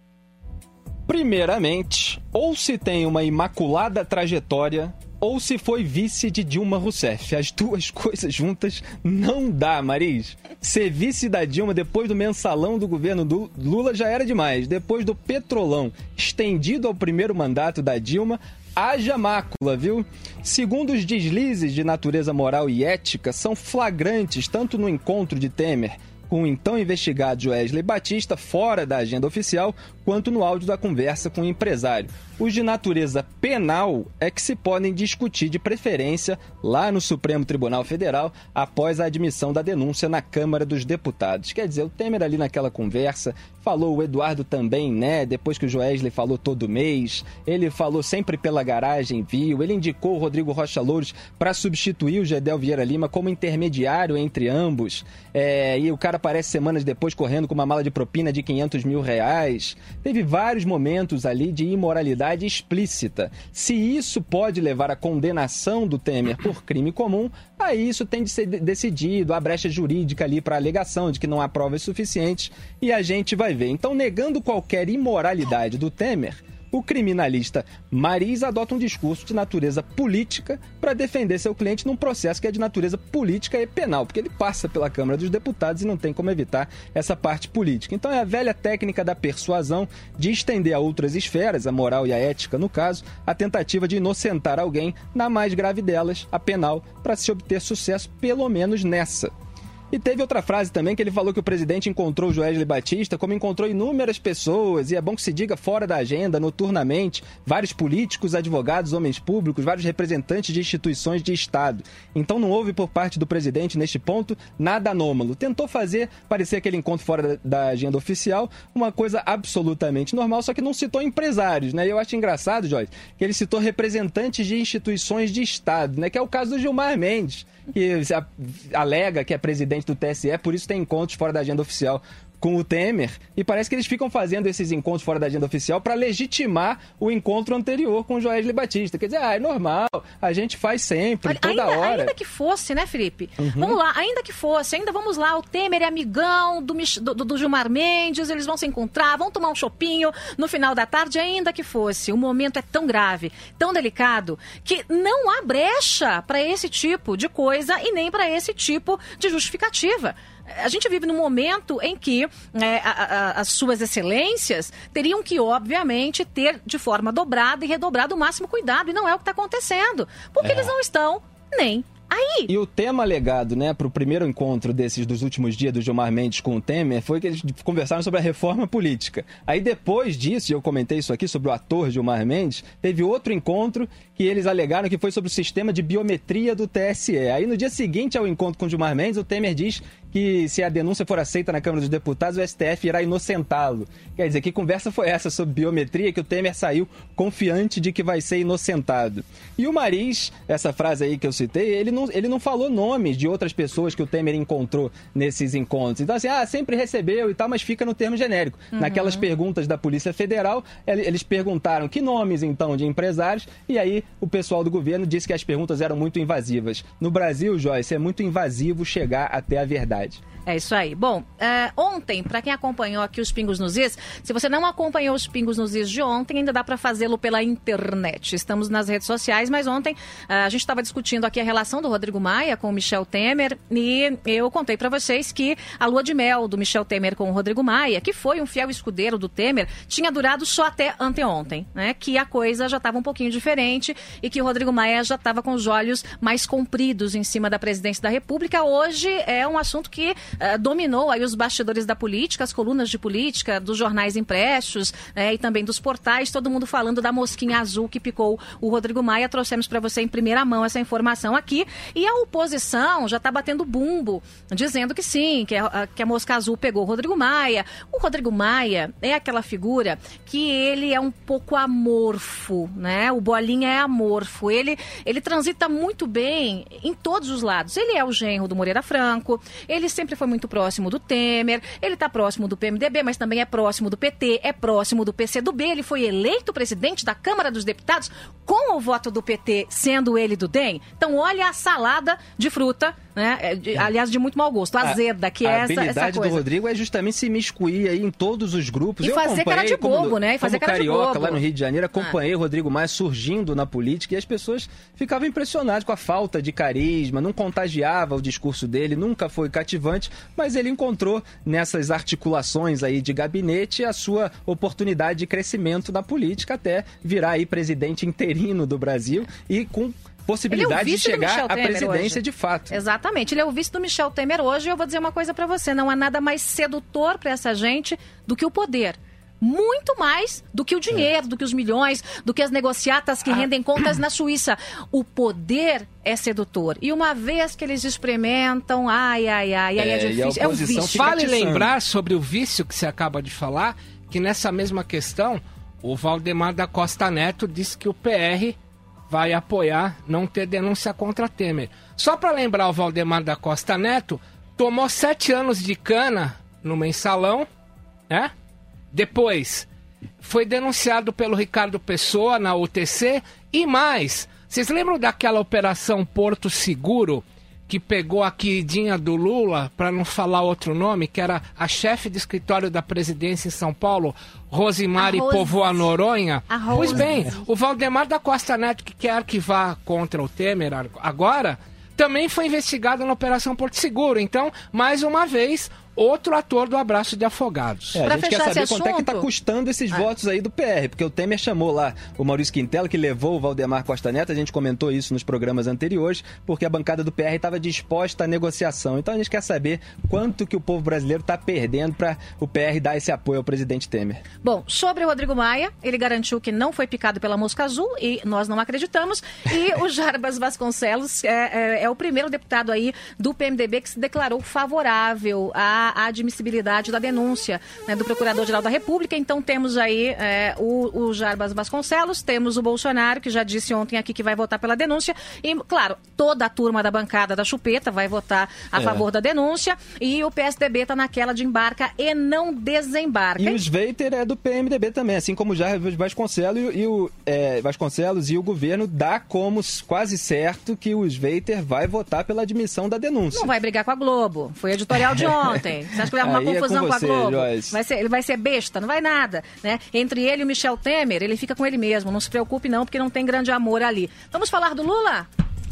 Primeiramente, ou se tem uma imaculada trajetória, ou se foi vice de Dilma Rousseff. As duas coisas juntas não dá, Maris. Ser vice da Dilma depois do mensalão do governo do Lula já era demais. Depois do petrolão estendido ao primeiro mandato da Dilma, haja mácula, viu? Segundo os deslizes de natureza moral e ética, são flagrantes tanto no encontro de Temer com o então investigado Joesley Batista fora da agenda oficial, quanto no áudio da conversa com o empresário. Os de natureza penal é que se podem discutir de preferência lá no Supremo Tribunal Federal após a admissão da denúncia na Câmara dos Deputados. Quer dizer, o Temer ali naquela conversa falou, o Eduardo também, né? Depois que o Joesley falou todo mês, ele falou sempre pela garagem, viu? Ele indicou o Rodrigo Rocha Louros para substituir o Gedel Vieira Lima como intermediário entre ambos. É, e o cara aparece semanas depois correndo com uma mala de propina de quinhentos mil reais. Teve vários momentos ali de imoralidade explícita. Se isso pode levar à condenação do Temer por crime comum, aí isso tem de ser decidido, a brecha jurídica ali para a alegação de que não há provas suficientes e a gente vai ver. Então, negando qualquer imoralidade do Temer, o criminalista Maris adota um discurso de natureza política para defender seu cliente num processo que é de natureza política e penal, porque ele passa pela Câmara dos Deputados e não tem como evitar essa parte política. Então é a velha técnica da persuasão de estender a outras esferas, a moral e a ética no caso, a tentativa de inocentar alguém na mais grave delas, a penal, para se obter sucesso pelo menos nessa. E teve outra frase também que ele falou que o presidente encontrou o Joesley Batista como encontrou inúmeras pessoas, e é bom que se diga fora da agenda, noturnamente, vários políticos, advogados, homens públicos, vários representantes de instituições de Estado. Então não houve por parte do presidente, neste ponto, nada anômalo. Tentou fazer parecer aquele encontro fora da agenda oficial uma coisa absolutamente normal, só que não citou empresários, né? E eu acho engraçado, Joyce, que ele citou representantes de instituições de Estado, né? Que é o caso do Gilmar Mendes, que alega que é presidente do T S E, por isso tem encontros fora da agenda oficial com o Temer, e parece que eles ficam fazendo esses encontros fora da agenda oficial para legitimar o encontro anterior com o Joesley Batista. Quer dizer, ah, é normal, a gente faz sempre, Olha, toda ainda, hora. Ainda que fosse, né, Felipe? Uhum. Vamos lá, ainda que fosse, ainda vamos lá, o Temer é amigão do, do, do Gilmar Mendes, eles vão se encontrar, vão tomar um chopinho no final da tarde, ainda que fosse. O momento é tão grave, tão delicado, que não há brecha para esse tipo de coisa e nem para esse tipo de justificativa. A gente vive num momento em que é, a, a, as suas excelências teriam que, obviamente, ter de forma dobrada e redobrada o máximo cuidado. E não é o que está acontecendo. Porque é. eles não estão nem aí. E o tema alegado, né, para o primeiro encontro desses dos últimos dias do Gilmar Mendes com o Temer foi que eles conversaram sobre a reforma política. Aí depois disso, e eu comentei isso aqui sobre o ator Gilmar Mendes, teve outro encontro que eles alegaram que foi sobre o sistema de biometria do T S E. Aí no dia seguinte ao encontro com o Gilmar Mendes, o Temer diz que se a denúncia for aceita na Câmara dos Deputados, o S T F irá inocentá-lo. Quer dizer, que conversa foi essa sobre biometria que o Temer saiu confiante de que vai ser inocentado? E o Maris, essa frase aí que eu citei, ele não, ele não falou nomes de outras pessoas que o Temer encontrou nesses encontros. Então assim, ah, sempre recebeu e tal, mas fica no termo genérico. Uhum. Naquelas perguntas da Polícia Federal, eles perguntaram que nomes, então, de empresários, e aí o pessoal do governo disse que as perguntas eram muito invasivas. No Brasil, Joyce, é muito invasivo chegar até a verdade. possibilidade. É isso aí. Bom, uh, ontem, para quem acompanhou aqui os Pingos nos Is, se você não acompanhou os Pingos nos Is de ontem, ainda dá para fazê-lo pela internet. Estamos nas redes sociais, mas ontem uh, a gente estava discutindo aqui a relação do Rodrigo Maia com o Michel Temer e eu contei para vocês que a lua de mel do Michel Temer com o Rodrigo Maia, que foi um fiel escudeiro do Temer, tinha durado só até anteontem, né? Que a coisa já estava um pouquinho diferente e que o Rodrigo Maia já estava com os olhos mais compridos em cima da presidência da República. Hoje é um assunto que Uh, dominou aí os bastidores da política, as colunas de política, dos jornais impressos, né, e também dos portais, todo mundo falando da mosquinha azul que picou o Rodrigo Maia. Trouxemos para você em primeira mão essa informação aqui. E a oposição já está batendo bumbo, dizendo que sim, que a, que a mosca azul pegou o Rodrigo Maia. O Rodrigo Maia é aquela figura que ele é um pouco amorfo, né? O Bolinha é amorfo. Ele, ele transita muito bem em todos os lados. Ele é o genro do Moreira Franco, ele sempre foi muito próximo do Temer, ele está próximo do P M D B, mas também é próximo do P T, é próximo do P C do B, ele foi eleito presidente da Câmara dos Deputados com o voto do P T, sendo ele do D E M. Então olha a salada de fruta, né? De, aliás, de muito mau gosto, azeda, que é essa, essa coisa. A habilidade do Rodrigo é justamente se miscuir aí em todos os grupos. E Eu fazer cara de bobo, como, né? E fazer como cara de carioca bobo. lá no Rio de Janeiro, acompanhei ah. o Rodrigo Maia surgindo na política e as pessoas ficavam impressionadas com a falta de carisma, não contagiava o discurso dele, nunca foi cativante, mas ele encontrou nessas articulações aí de gabinete a sua oportunidade de crescimento na política até virar aí presidente interino do Brasil e com possibilidade é de chegar à presidência hoje. De fato. Exatamente, ele é o vice do Michel Temer hoje e eu vou dizer uma coisa pra você, não há nada mais sedutor pra essa gente do que o poder. Muito mais do que o dinheiro, é. do que os milhões, do que as negociatas que ah. rendem contas na Suíça. O poder é sedutor. E uma vez que eles experimentam, ai, ai, ai, aí é, é difícil. É um vício. Vale lembrar sobre o vício que você acaba de falar, que nessa mesma questão, o Valdemar da Costa Neto disse que o P R vai apoiar não ter denúncia contra Temer. Só para lembrar, o Valdemar da Costa Neto tomou sete anos de cana no mensalão, né? Depois, foi denunciado pelo Ricardo Pessoa na U T C e mais. Vocês lembram daquela operação Porto Seguro que pegou a queridinha do Lula, para não falar outro nome, que era a chefe de escritório da presidência em São Paulo, Rosimari Povoa Noronha? Pois bem, o Valdemar da Costa Neto, que quer arquivar contra o Temer agora, também foi investigado na operação Porto Seguro. Então, mais uma vez, outro ator do abraço de afogados. É, a gente quer saber quanto é que está custando esses ah. votos aí do P R, porque o Temer chamou lá o Maurício Quintela, que levou o Valdemar Costa Neto, a gente comentou isso nos programas anteriores, porque a bancada do P R estava disposta à negociação. Então a gente quer saber quanto que o povo brasileiro está perdendo para o P R dar esse apoio ao presidente Temer. Bom, sobre o Rodrigo Maia, ele garantiu que não foi picado pela mosca azul e nós não acreditamos. E o Jarbas Vasconcelos é, é, é o primeiro deputado aí do P M D B que se declarou favorável a a admissibilidade da denúncia, né, do Procurador-Geral da República. Então temos aí é, o, o Jarbas Vasconcelos, temos o Bolsonaro, que já disse ontem aqui que vai votar pela denúncia, e claro, toda a turma da bancada da chupeta vai votar a é. favor da denúncia, e o P S D B está naquela de embarca e não desembarca. E o Sveiter é do P M D B também, assim como o Jarbas Vasconcelos e o, é, Vasconcelos e o governo dá como quase certo que o Sveiter vai votar pela admissão da denúncia. Não vai brigar com a Globo, foi editorial de ontem. Você acha que vai arrumar confusão é com, com a Globo? Vai ser, ele vai ser besta? Não vai nada, né? Entre ele e o Michel Temer, ele fica com ele mesmo. Não se preocupe não, porque não tem grande amor ali. Vamos falar do Lula?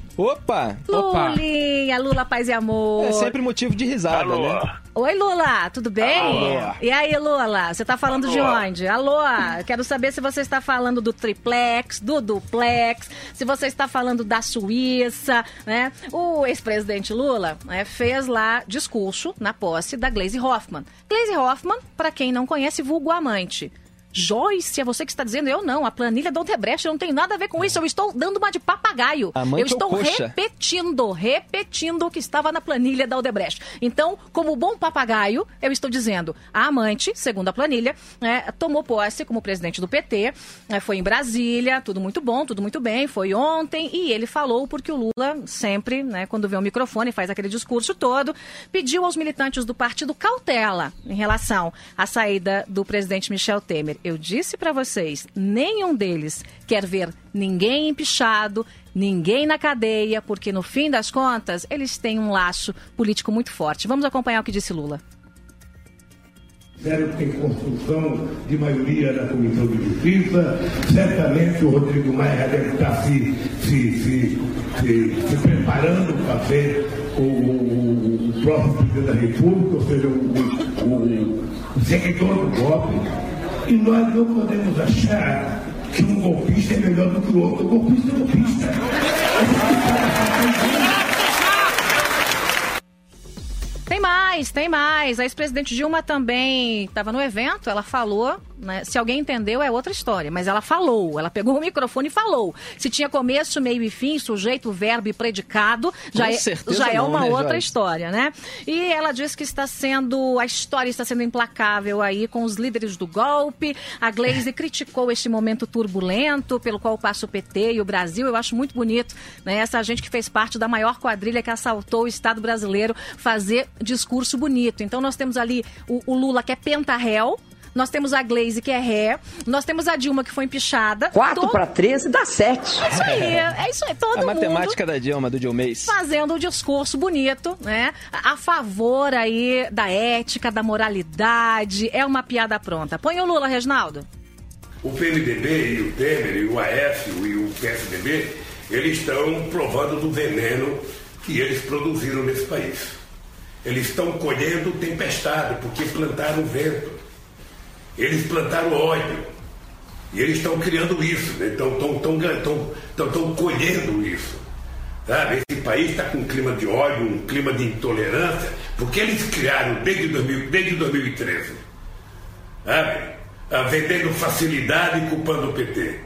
Opa! Lulinha, Lula, paz e amor. É sempre motivo de risada, Alô. Né? Oi, Lula, tudo bem? Alô. E aí, Lula, você tá falando Alô. de onde? Alô, quero saber se você está falando do triplex, do duplex, se você está falando da Suíça, né? O ex-presidente Lula, né, fez lá discurso na posse da Gleisi Hoffmann. Gleisi Hoffmann, para quem não conhece, vulgo amante. Joyce, é você que está dizendo, eu não, a planilha da Odebrecht não tem nada a ver com isso, eu estou dando uma de papagaio. Amante eu estou coxa. repetindo, repetindo o que estava na planilha da Odebrecht. Então, como bom papagaio, eu estou dizendo, a amante, segundo a planilha, é, tomou posse como presidente do P T, é, foi em Brasília, tudo muito bom, tudo muito bem, foi ontem, e ele falou porque o Lula sempre, né, quando vê o microfone, faz aquele discurso todo, pediu aos militantes do partido cautela em relação à saída do presidente Michel Temer. eu disse para vocês, nenhum deles quer ver ninguém empichado, ninguém na cadeia, porque no fim das contas, eles têm um laço político muito forte. Vamos acompanhar o que disse Lula. Sério que tem construção de maioria na Comissão de Justiça. Certamente o Rodrigo Maia deve estar se, se, se, se, se preparando para ser o, o, o próximo presidente da República, ou seja, o, o, o seguidor do golpe. E nós não podemos achar que um golpista é melhor do que o outro. O golpista é golpista. Tem mais, tem mais. A ex-presidente Dilma também estava no evento, ela falou, né? Se alguém entendeu é outra história, mas ela falou, ela pegou o microfone e falou. Se tinha começo, meio e fim, sujeito, verbo e predicado, já, é, já é uma não, né, outra Jorge? História, né? E ela disse que está sendo, a história está sendo implacável aí com os líderes do golpe. A Gleisi criticou este momento turbulento pelo qual passa o P T e o Brasil. Eu acho muito bonito, né? Essa gente que fez parte da maior quadrilha que assaltou o Estado brasileiro fazer discurso bonito. Então nós temos ali o, o Lula, que é penta-réu, nós temos a Gleisi, que é ré, nós temos a Dilma, que foi empichada. quatro para treze dá sete. É isso aí, é isso aí, todo a mundo... A matemática da Dilma, do Dilmês. Fazendo um discurso bonito, né? A favor aí da ética, da moralidade, é uma piada pronta. Põe o Lula, Reginaldo. O P M D B e o Temer e o A F e o P S D B, eles estão provando do veneno que eles produziram nesse país. Eles estão colhendo tempestade, porque plantaram vento. Eles plantaram ódio. E eles estão criando isso, né? Estão, estão, estão, estão, estão, estão colhendo isso. Sabe? Esse país está com um clima de ódio, um clima de intolerância, porque eles criaram desde, dois mil, desde dois mil e treze. Sabe? Vendendo facilidade e culpando o P T.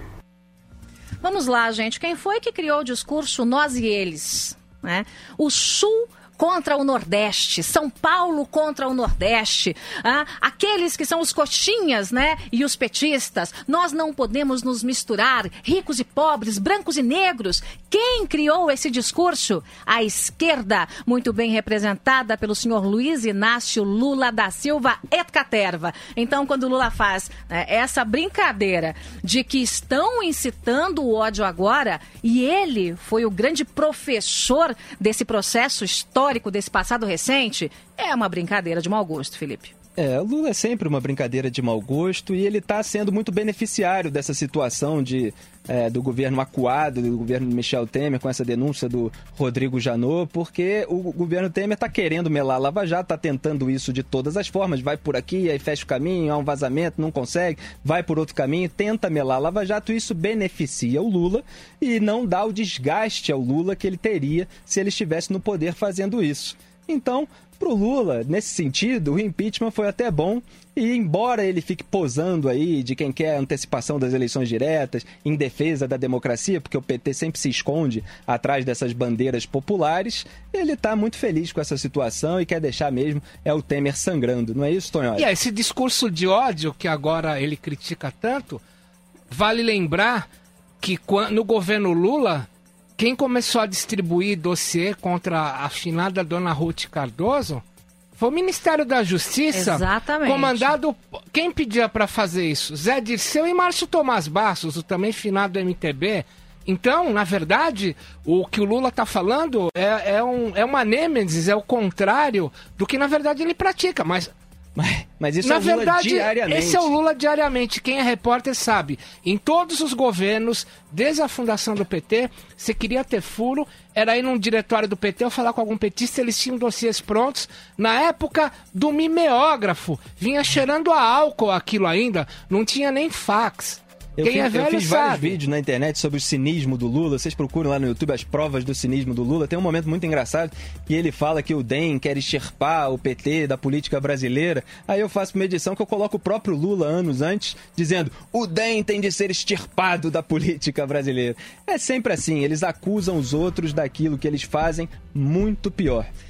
Vamos lá, gente. Quem foi que criou o discurso nós e eles? Né? O Sul contra o Nordeste, São Paulo contra o Nordeste, ah, aqueles que são os coxinhas, né, e os petistas. Nós não podemos nos misturar, ricos e pobres, brancos e negros. Quem criou esse discurso? A esquerda, muito bem representada pelo senhor Luiz Inácio Lula da Silva et Caterva. Então, quando o Lula faz né, essa brincadeira de que estão incitando o ódio agora, e ele foi o grande professor desse processo histórico, desse passado recente, é uma brincadeira de mau gosto, Felipe. É, o Lula é sempre uma brincadeira de mau gosto e ele está sendo muito beneficiário dessa situação de, é, do governo acuado, do governo Michel Temer, com essa denúncia do Rodrigo Janot, porque o governo Temer está querendo melar a Lava Jato, está tentando isso de todas as formas, vai por aqui, aí fecha o caminho, há um vazamento, não consegue, vai por outro caminho, tenta melar a Lava Jato, isso beneficia o Lula e não dá o desgaste ao Lula que ele teria se ele estivesse no poder fazendo isso. Então, para o Lula, nesse sentido, o impeachment foi até bom e, embora ele fique posando aí de quem quer a antecipação das eleições diretas, em defesa da democracia, porque o P T sempre se esconde atrás dessas bandeiras populares, ele está muito feliz com essa situação e quer deixar mesmo é o Temer sangrando, não é isso, Tonholi? E é, esse discurso de ódio que agora ele critica tanto, vale lembrar que no governo Lula, quem começou a distribuir dossiê contra a finada dona Ruth Cardoso foi o Ministério da Justiça. Exatamente. Comandado... Quem pedia para fazer isso? Zé Dirceu e Márcio Tomás Bastos, o também finado M T B. Então, na verdade, o que o Lula está falando é, é, um, é uma nêmesis, é o contrário do que, na verdade, ele pratica. Mas... Mas, mas isso Na é o Lula verdade, diariamente. Esse é o Lula diariamente. Quem é repórter sabe. Em todos os governos, desde a fundação do P T, você queria ter furo, era ir num diretório do P T ou falar com algum petista, eles tinham dossiês prontos. Na época do mimeógrafo, vinha cheirando a álcool aquilo ainda, não tinha nem fax. Eu Quem fiz, é velho eu fiz sabe. vários vídeos na internet sobre o cinismo do Lula. Vocês procuram lá no YouTube as provas do cinismo do Lula. Tem um momento muito engraçado que ele fala que o D E M quer extirpar o P T da política brasileira. Aí eu faço uma edição que eu coloco o próprio Lula anos antes, dizendo o D E M tem de ser extirpado da política brasileira. É sempre assim, eles acusam os outros daquilo que eles fazem muito pior.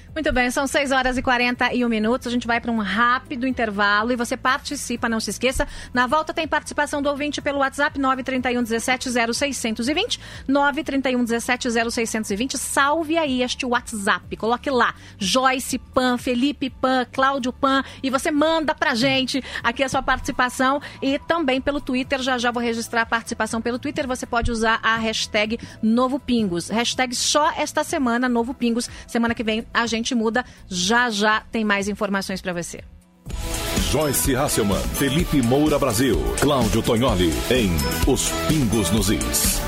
Muito bem, são seis horas e quarenta e um minutos. A gente vai para um rápido intervalo e você participa, não se esqueça. Na volta tem participação do ouvinte pelo WhatsApp nove três um, um sete, zero seis dois zero, nove três um, um sete, zero seis dois zero. Salve aí este WhatsApp, coloque lá Joyce Pan, Felipe Pan, Cláudio Pan e você manda pra gente aqui a sua participação e também pelo Twitter. Já já vou registrar a participação pelo Twitter. Você pode usar a hashtag Novo Pingos. Hashtag só esta semana, Novo Pingos. Semana que vem a gente muda. Já já tem mais informações para você. Joyce Hasselman, Felipe Moura Brasil, Cláudio Tognoli em Os Pingos nos Is.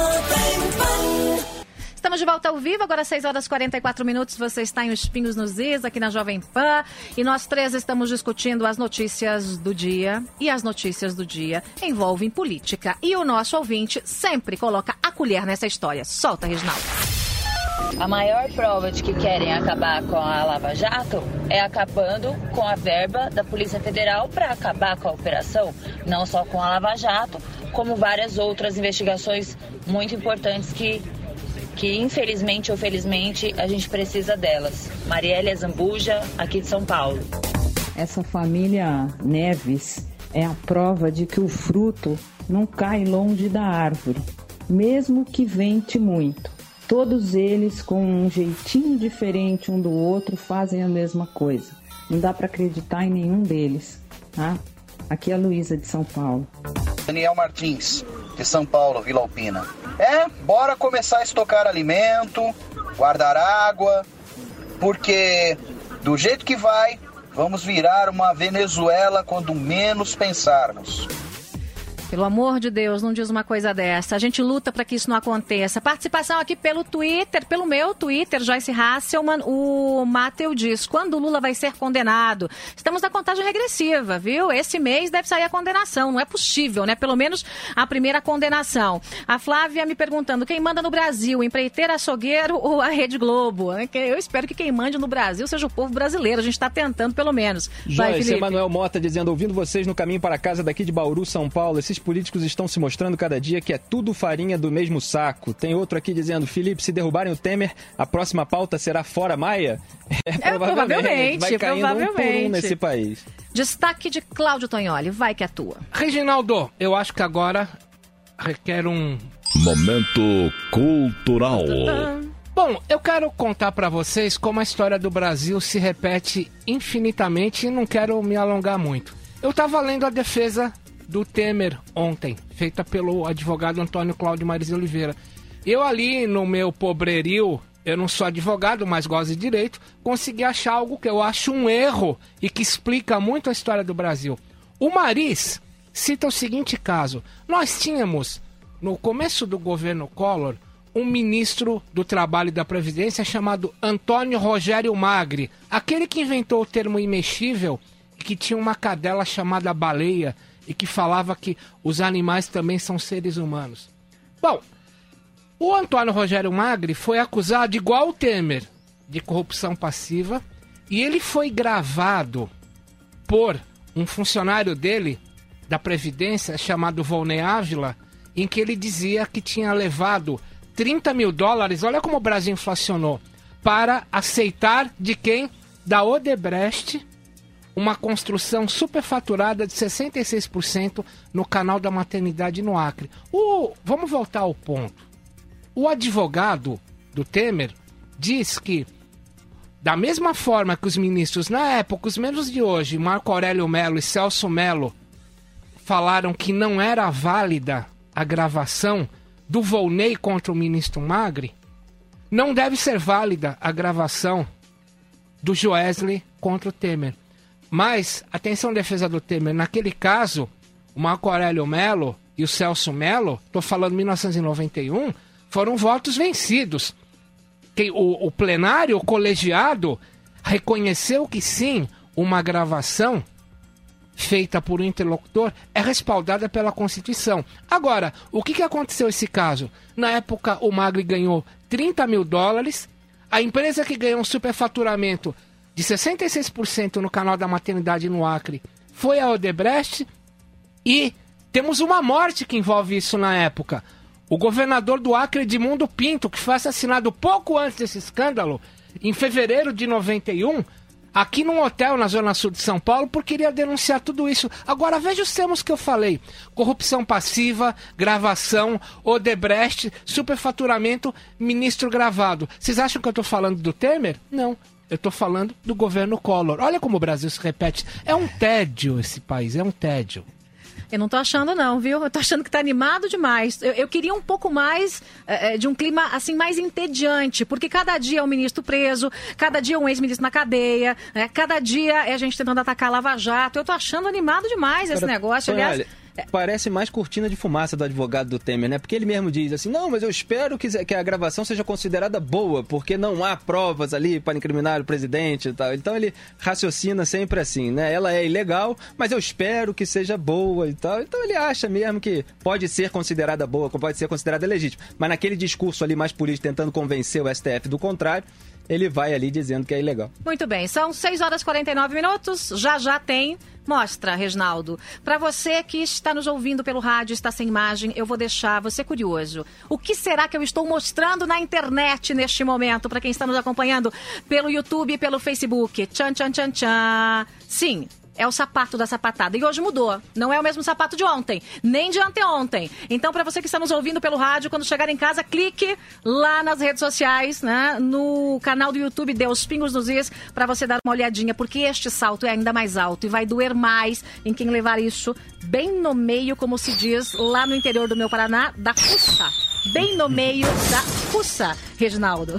Estamos de volta ao vivo, agora seis horas e quarenta e quatro minutos. Você está em Os Pingos nos Is, aqui na Jovem Pan. E nós três estamos discutindo as notícias do dia. E as notícias do dia envolvem política. E o nosso ouvinte sempre coloca a colher nessa história. Solta, Reginaldo. A maior prova de que querem acabar com a Lava Jato é acabando com a verba da Polícia Federal para acabar com a operação, não só com a Lava Jato, como várias outras investigações muito importantes que, que infelizmente ou felizmente, a gente precisa delas. Marielle Zambuja, aqui de São Paulo. Essa família Neves é a prova de que o fruto não cai longe da árvore, mesmo que vente muito. Todos eles, com um jeitinho diferente um do outro, fazem a mesma coisa. Não dá para acreditar em nenhum deles. Tá? Aqui é a Luísa, de São Paulo. Daniel Martins, de São Paulo, Vila Alpina. É, bora começar a estocar alimento, guardar água, porque do jeito que vai, vamos virar uma Venezuela quando menos pensarmos. Pelo amor de Deus, não diz uma coisa dessa. A gente luta para que isso não aconteça. Participação aqui pelo Twitter, pelo meu Twitter, Joyce Hasselman. O Mateu diz, quando o Lula vai ser condenado? Estamos na contagem regressiva, viu? Esse mês deve sair a condenação. Não é possível, né? Pelo menos a primeira condenação. A Flávia me perguntando, quem manda no Brasil? Empreiteiro, açougueiro ou a Rede Globo? Eu espero que quem mande no Brasil seja o povo brasileiro. A gente está tentando, pelo menos. Vai, Joyce, Felipe. Emanuel Mota dizendo, ouvindo vocês no caminho para casa daqui de Bauru, São Paulo, esses políticos estão se mostrando cada dia que é tudo farinha do mesmo saco. Tem outro aqui dizendo, Felipe, se derrubarem o Temer, a próxima pauta será fora Maia? É, é provavelmente. Vai caindo provavelmente. um por um nesse país. Destaque de Cláudio Tognoli, vai que é tua. Reginaldo, eu acho que agora requer um... Momento cultural. Bom, eu quero contar pra vocês como a história do Brasil se repete infinitamente e não quero me alongar muito. Eu tava lendo a defesa do Temer ontem, feita pelo advogado Antônio Cláudio Maris de Oliveira. Eu ali no meu pobreril, eu não sou advogado, mas gosto de direito, consegui achar algo que eu acho um erro e que explica muito a história do Brasil. O Maris cita o seguinte caso, nós tínhamos, no começo do governo Collor, um ministro do Trabalho e da Previdência chamado Antônio Rogério Magri, aquele que inventou o termo imexível e que tinha uma cadela chamada baleia, e que falava que os animais também são seres humanos. Bom, o Antônio Rogério Magri foi acusado, igual o Temer, de corrupção passiva, e ele foi gravado por um funcionário dele, da Previdência, chamado Volney Ávila, em que ele dizia que tinha levado trinta mil dólares, olha como o Brasil inflacionou, para aceitar de quem? Da Odebrecht, uma construção superfaturada de sessenta e seis por cento no canal da maternidade no Acre. O, vamos voltar ao ponto. O advogado do Temer diz que, da mesma forma que os ministros, na época, os mesmos de hoje, Marco Aurélio Mello e Celso Mello, falaram que não era válida a gravação do Volney contra o ministro Magri, não deve ser válida a gravação do Joesley contra o Temer. Mas, atenção, defesa do Temer, naquele caso, o Marco Aurélio Mello e o Celso Mello, estou falando de mil novecentos e noventa e um, foram votos vencidos. Que o, o plenário, o colegiado, reconheceu que sim, uma gravação feita por um interlocutor é respaldada pela Constituição. Agora, o que, que aconteceu nesse caso? Na época, o Magri ganhou trinta mil dólares, a empresa que ganhou um superfaturamento de sessenta e seis por cento no canal da maternidade no Acre foi a Odebrecht, e temos uma morte que envolve isso na época. O governador do Acre, Edmundo Pinto, que foi assassinado pouco antes desse escândalo, em fevereiro de noventa e um, aqui num hotel na Zona Sul de São Paulo, porque iria denunciar tudo isso. Agora, veja os termos que eu falei. Corrupção passiva, gravação, Odebrecht, superfaturamento, ministro gravado. Vocês acham que eu estou falando do Temer? Não. Eu estou falando do governo Collor. Olha como o Brasil se repete. É um tédio esse país, é um tédio. Eu não tô achando não, viu? Eu tô achando que tá animado demais. Eu, eu queria um pouco mais é, de um clima, assim, mais entediante, porque cada dia é um ministro preso, cada dia é um ex-ministro na cadeia, né? Cada dia é a gente tentando atacar a Lava Jato. Eu tô achando animado demais esse Cara, negócio. Aliás... Olha, parece mais cortina de fumaça do advogado do Temer, né? Porque ele mesmo diz assim, não, mas eu espero que, que a gravação seja considerada boa, porque não há provas ali para incriminar o presidente e tal. Então ele raciocina sempre assim, né? Ela é ilegal, mas eu espero que seja boa e tal. Então ele acha mesmo que pode ser considerada boa, pode ser considerada legítima. Mas naquele discurso ali mais político, tentando convencer o S T F do contrário, ele vai ali dizendo que é ilegal. Muito bem, são seis horas e quarenta e nove minutos, já já tem... Mostra, Reginaldo. Para você que está nos ouvindo pelo rádio, está sem imagem, eu vou deixar você curioso. O que será que eu estou mostrando na internet neste momento, para quem está nos acompanhando pelo YouTube e pelo Facebook? Tchan, tchan, tchan, tchan. Sim. É o sapato da sapatada. E hoje mudou. Não é o mesmo sapato de ontem, nem de anteontem. Então, para você que está nos ouvindo pelo rádio, quando chegar em casa, clique lá nas redes sociais, né? No canal do YouTube, dê os pingos nos is, para você dar uma olhadinha, porque este salto é ainda mais alto e vai doer mais em quem levar isso bem no meio, como se diz lá no interior do meu Paraná, da fuça. Bem no meio da fuça, Reginaldo.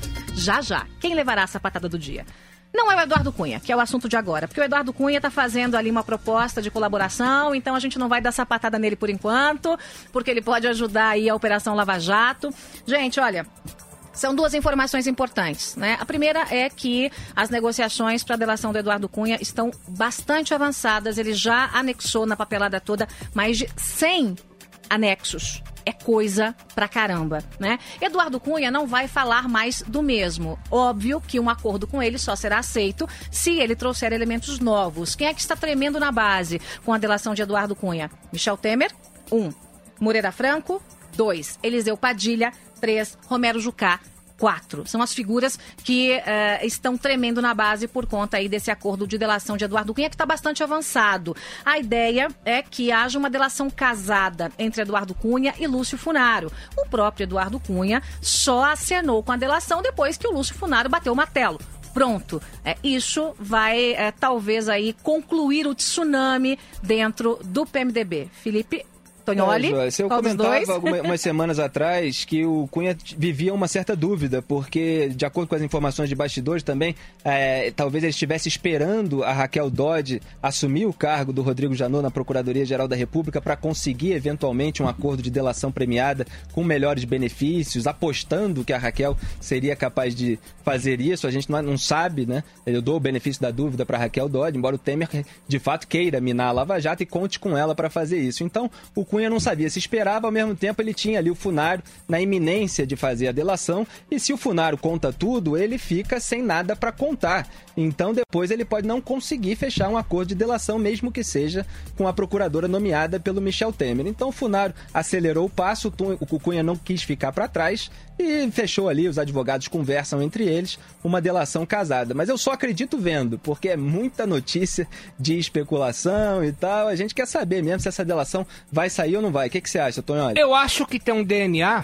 Já, já. Quem levará a sapatada do dia? Não é o Eduardo Cunha, que é o assunto de agora, porque o Eduardo Cunha está fazendo ali uma proposta de colaboração, então a gente não vai dar sapatada nele por enquanto, porque ele pode ajudar aí a Operação Lava Jato. Gente, olha... São duas informações importantes, né? A primeira é que as negociações para a delação do Eduardo Cunha estão bastante avançadas. Ele já anexou na papelada toda mais de cem anexos. É coisa pra caramba, né? Eduardo Cunha não vai falar mais do mesmo. Óbvio que um acordo com ele só será aceito se ele trouxer elementos novos. Quem é que está tremendo na base com a delação de Eduardo Cunha? Michel Temer, um. Moreira Franco, dois. Eliseu Padilha, três. Romero Jucá, quatro. São as figuras que uh, estão tremendo na base por conta aí desse acordo de delação de Eduardo Cunha, que está bastante avançado. A ideia é que haja uma delação casada entre Eduardo Cunha e Lúcio Funaro. O próprio Eduardo Cunha só acenou com a delação depois que o Lúcio Funaro bateu o martelo. Pronto. É, isso vai, é, talvez, aí concluir o tsunami dentro do P M D B. Felipe... Tonholi, é, eu comentava algumas umas semanas atrás que o Cunha vivia uma certa dúvida, porque, de acordo com as informações de bastidores também, é, talvez ele estivesse esperando a Raquel Dodge assumir o cargo do Rodrigo Janot na Procuradoria-Geral da República para conseguir, eventualmente, um acordo de delação premiada com melhores benefícios, apostando que a Raquel seria capaz de fazer isso. A gente não, não sabe, né? Eu dou o benefício da dúvida para a Raquel Dodge, embora o Temer, de fato, queira minar a Lava Jato e conte com ela para fazer isso. Então, o Cunha Cunha não sabia se esperava, ao mesmo tempo ele tinha ali o Funaro na iminência de fazer a delação, e se o Funaro conta tudo, ele fica sem nada para contar. Então depois ele pode não conseguir fechar um acordo de delação, mesmo que seja com a procuradora nomeada pelo Michel Temer. Então o Funaro acelerou o passo, o Cunha não quis ficar para trás e fechou ali, os advogados conversam entre eles, uma delação casada. Mas eu só acredito vendo, porque é muita notícia de especulação e tal. A gente quer saber mesmo se essa delação vai sair ou não vai. O que, que você acha, Tonholi? Eu acho que tem um D N A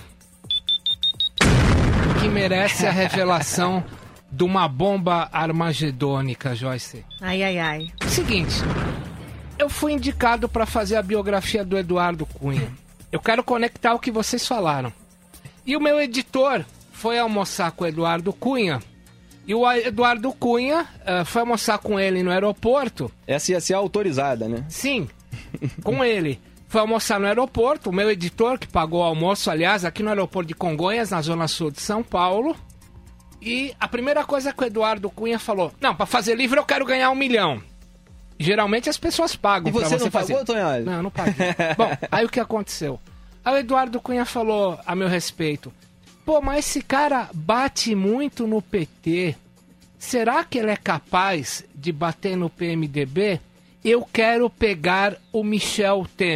que merece a revelação de uma bomba armagedônica, Joyce. Ai, ai, ai. Seguinte, eu fui indicado para fazer a biografia do Eduardo Cunha. Eu quero conectar o que vocês falaram. E o meu editor foi almoçar com o Eduardo Cunha. E o Eduardo Cunha uh, foi almoçar com ele no aeroporto. Essa ia ser autorizada, né? Sim, com ele. Foi almoçar no aeroporto. O meu editor, que pagou o almoço, aliás, aqui no aeroporto de Congonhas, na zona sul de São Paulo. E a primeira coisa que o Eduardo Cunha falou: não, para fazer livro eu quero ganhar um milhão. Geralmente as pessoas pagam. E você, pra você não fazer. pagou, Tonholi? Não, não paguei. Bom, aí o que aconteceu? Aí o Eduardo Cunha falou a meu respeito: pô, mas esse cara bate muito no P T. Será que ele é capaz de bater no P M D B? Eu quero pegar o Michel Temer.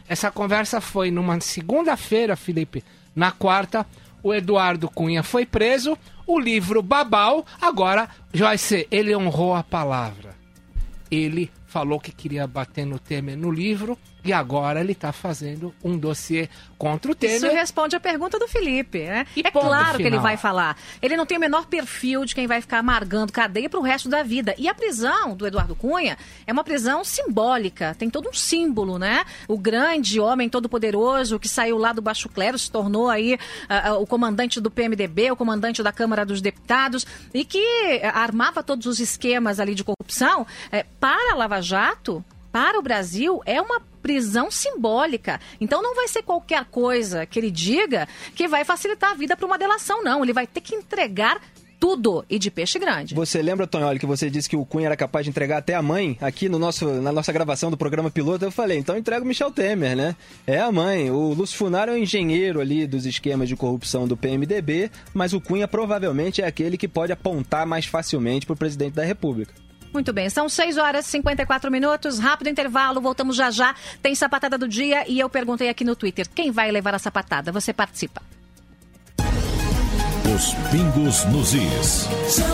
Essa conversa foi numa segunda-feira, Felipe. Na quarta, o Eduardo Cunha foi preso. O livro Babau, agora, Joyce, ele honrou a palavra. Ele falou que queria bater no Temer no livro e agora ele está fazendo um dossiê contra o Temer. Isso responde a pergunta do Felipe, né? E é claro final. que ele vai falar. Ele não tem o menor perfil de quem vai ficar amargando cadeia pro resto da vida. E a prisão do Eduardo Cunha é uma prisão simbólica, tem todo um símbolo, né? O grande homem todo-poderoso que saiu lá do baixo clero, se tornou aí uh, uh, o comandante do P M D B, o comandante da Câmara dos Deputados, e que uh, armava todos os esquemas ali de corrupção. Uh, para a Lava Jato, para o Brasil, é uma prisão simbólica. Então não vai ser qualquer coisa que ele diga que vai facilitar a vida para uma delação, não. Ele vai ter que entregar tudo e de peixe grande. Você lembra, Tonholi, que você disse que o Cunha era capaz de entregar até a mãe? Aqui no nosso, na nossa gravação do programa piloto, eu falei, então entrega o Michel Temer, né? É a mãe. O Lúcio Funaro é o engenheiro ali dos esquemas de corrupção do P M D B, mas o Cunha provavelmente é aquele que pode apontar mais facilmente para o presidente da República. Muito bem, são seis horas e cinquenta e quatro minutos, rápido intervalo, voltamos já já. Tem sapatada do dia e eu perguntei aqui no Twitter, quem vai levar a sapatada? Você participa. Os pingos nos is.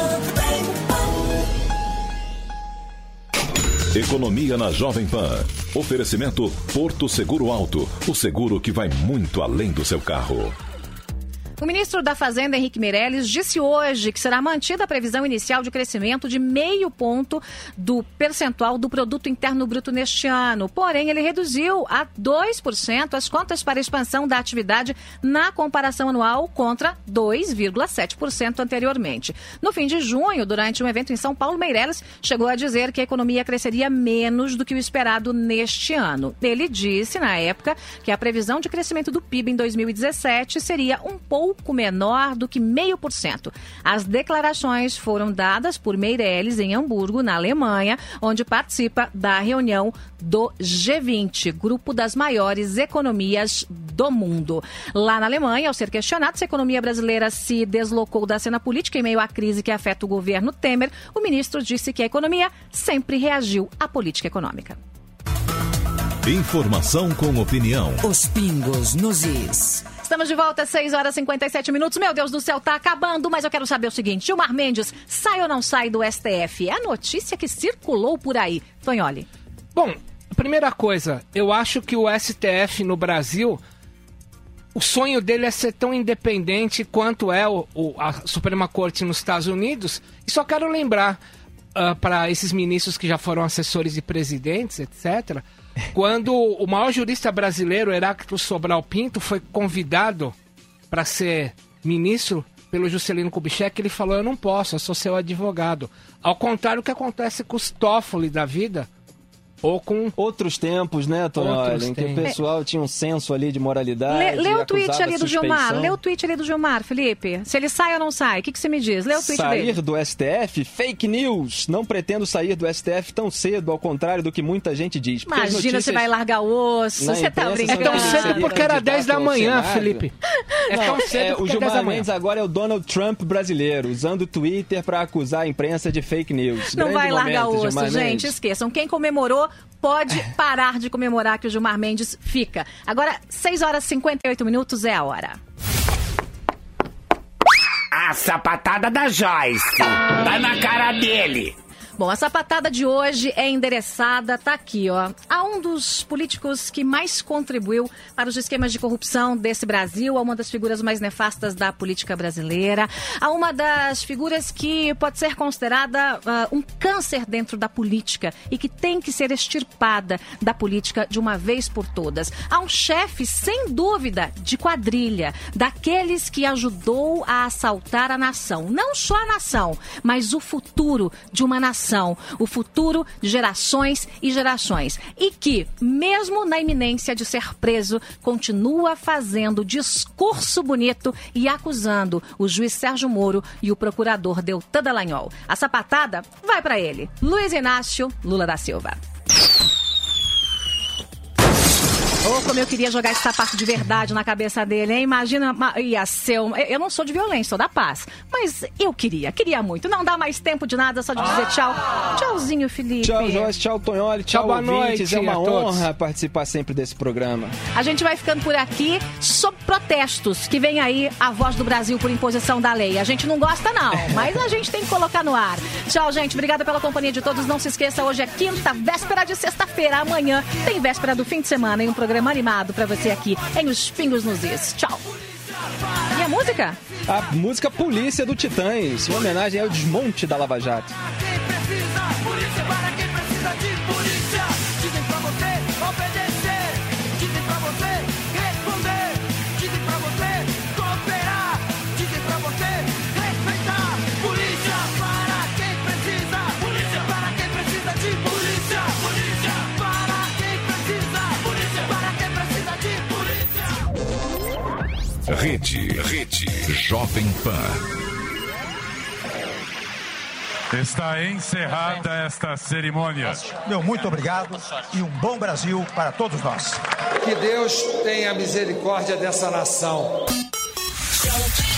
Economia na Jovem Pan. Oferecimento Porto Seguro Alto, o seguro que vai muito além do seu carro. O ministro da Fazenda, Henrique Meirelles, disse hoje que será mantida a previsão inicial de crescimento de meio ponto do percentual do Produto Interno Bruto neste ano. Porém, ele reduziu a dois por cento as contas para a expansão da atividade na comparação anual contra dois vírgula sete por cento anteriormente. No fim de junho, durante um evento em São Paulo, Meirelles chegou a dizer que a economia cresceria menos do que o esperado neste ano. Ele disse, na época, que a previsão de crescimento do P I B em dois mil e dezessete seria um pouco pouco menor do que meio por cento. As declarações foram dadas por Meirelles em Hamburgo, na Alemanha, onde participa da reunião do G vinte, grupo das maiores economias do mundo. Lá na Alemanha, ao ser questionado se a economia brasileira se deslocou da cena política em meio à crise que afeta o governo Temer, o ministro disse que a economia sempre reagiu à política econômica. Informação com opinião. Os pingos nos is. Estamos de volta às seis horas e cinquenta e sete minutos. Meu Deus do céu, tá acabando, mas eu quero saber o seguinte. Gilmar Mendes, sai ou não sai do S T F? É a notícia que circulou por aí. Tonholi. Bom, primeira coisa, eu acho que o S T F no Brasil, o sonho dele é ser tão independente quanto é o, o, a Suprema Corte nos Estados Unidos. E só quero lembrar uh, para esses ministros que já foram assessores de presidentes, etcétera, quando o maior jurista brasileiro, Heráclito Sobral Pinto, foi convidado para ser ministro pelo Juscelino Kubitschek, ele falou, eu não posso, eu sou seu advogado. Ao contrário do que acontece com os Toffoli da vida, ou com... Outros tempos, né, Tonholi, em que o pessoal tinha um senso ali de moralidade. Lê, lê o tweet ali do suspeição. Gilmar, lê o tweet ali do Gilmar, Felipe. Se ele sai ou não sai, o que, que você me diz? Lê o tweet sair dele. Sair do S T F? Fake news! Não pretendo sair do S T F tão cedo, ao contrário do que muita gente diz. Imagina, notícias... você vai largar o osso, você tá brincando. É tão cedo porque era dez da manhã, Felipe. É tão cedo é, porque o Gilmar Mendes agora é o Donald Trump brasileiro, usando o Twitter para acusar a imprensa de fake news. Não Grande vai largar momento, o osso, Gilmar gente, Mendes. esqueçam. Quem comemorou pode parar de comemorar que o Gilmar Mendes fica. Agora, seis horas e cinquenta e oito minutos é a hora. A sapatada da Joyce. Tá na cara dele. Bom, a sapatada de hoje é endereçada, tá aqui, ó, a um dos políticos que mais contribuiu para os esquemas de corrupção desse Brasil, a uma das figuras mais nefastas da política brasileira, a uma das figuras que pode ser considerada uh, um câncer dentro da política e que tem que ser extirpada da política de uma vez por todas. A um chefe, sem dúvida, de quadrilha, daqueles que ajudou a assaltar a nação. Não só a nação, mas o futuro de uma nação. O futuro de gerações e gerações. E que, mesmo na iminência de ser preso, continua fazendo discurso bonito e acusando o juiz Sérgio Moro e o procurador Deltan Dallagnol. A sapatada vai para ele, Luiz Inácio Lula da Silva. Ô, como eu queria jogar esse sapato de verdade na cabeça dele, hein? Imagina, ia ser um... Eu não sou de violência, sou da paz. Mas eu queria, queria muito. Não dá mais tempo de nada, só de dizer tchau. Tchauzinho, Felipe. Tchau, Joyce. Tchau, Tonholi. Tchau, boa ouvintes. noite É uma a todos. honra participar sempre desse programa. A gente vai ficando por aqui sob protestos, que vem aí a voz do Brasil por imposição da lei. A gente não gosta, não, mas a gente tem que colocar no ar. Tchau, gente. Obrigada pela companhia de todos. Não se esqueça, hoje é quinta, véspera de sexta-feira. Amanhã tem véspera do fim de semana e um programa animado pra você aqui em Os Pingos nos Is. Tchau. E a música? A música Polícia do Titãs, em homenagem ao desmonte da Lava Jato. Rede, Rede Jovem Pan. Está encerrada esta cerimônia. Meu muito obrigado e um bom Brasil para todos nós. Que Deus tenha misericórdia dessa nação.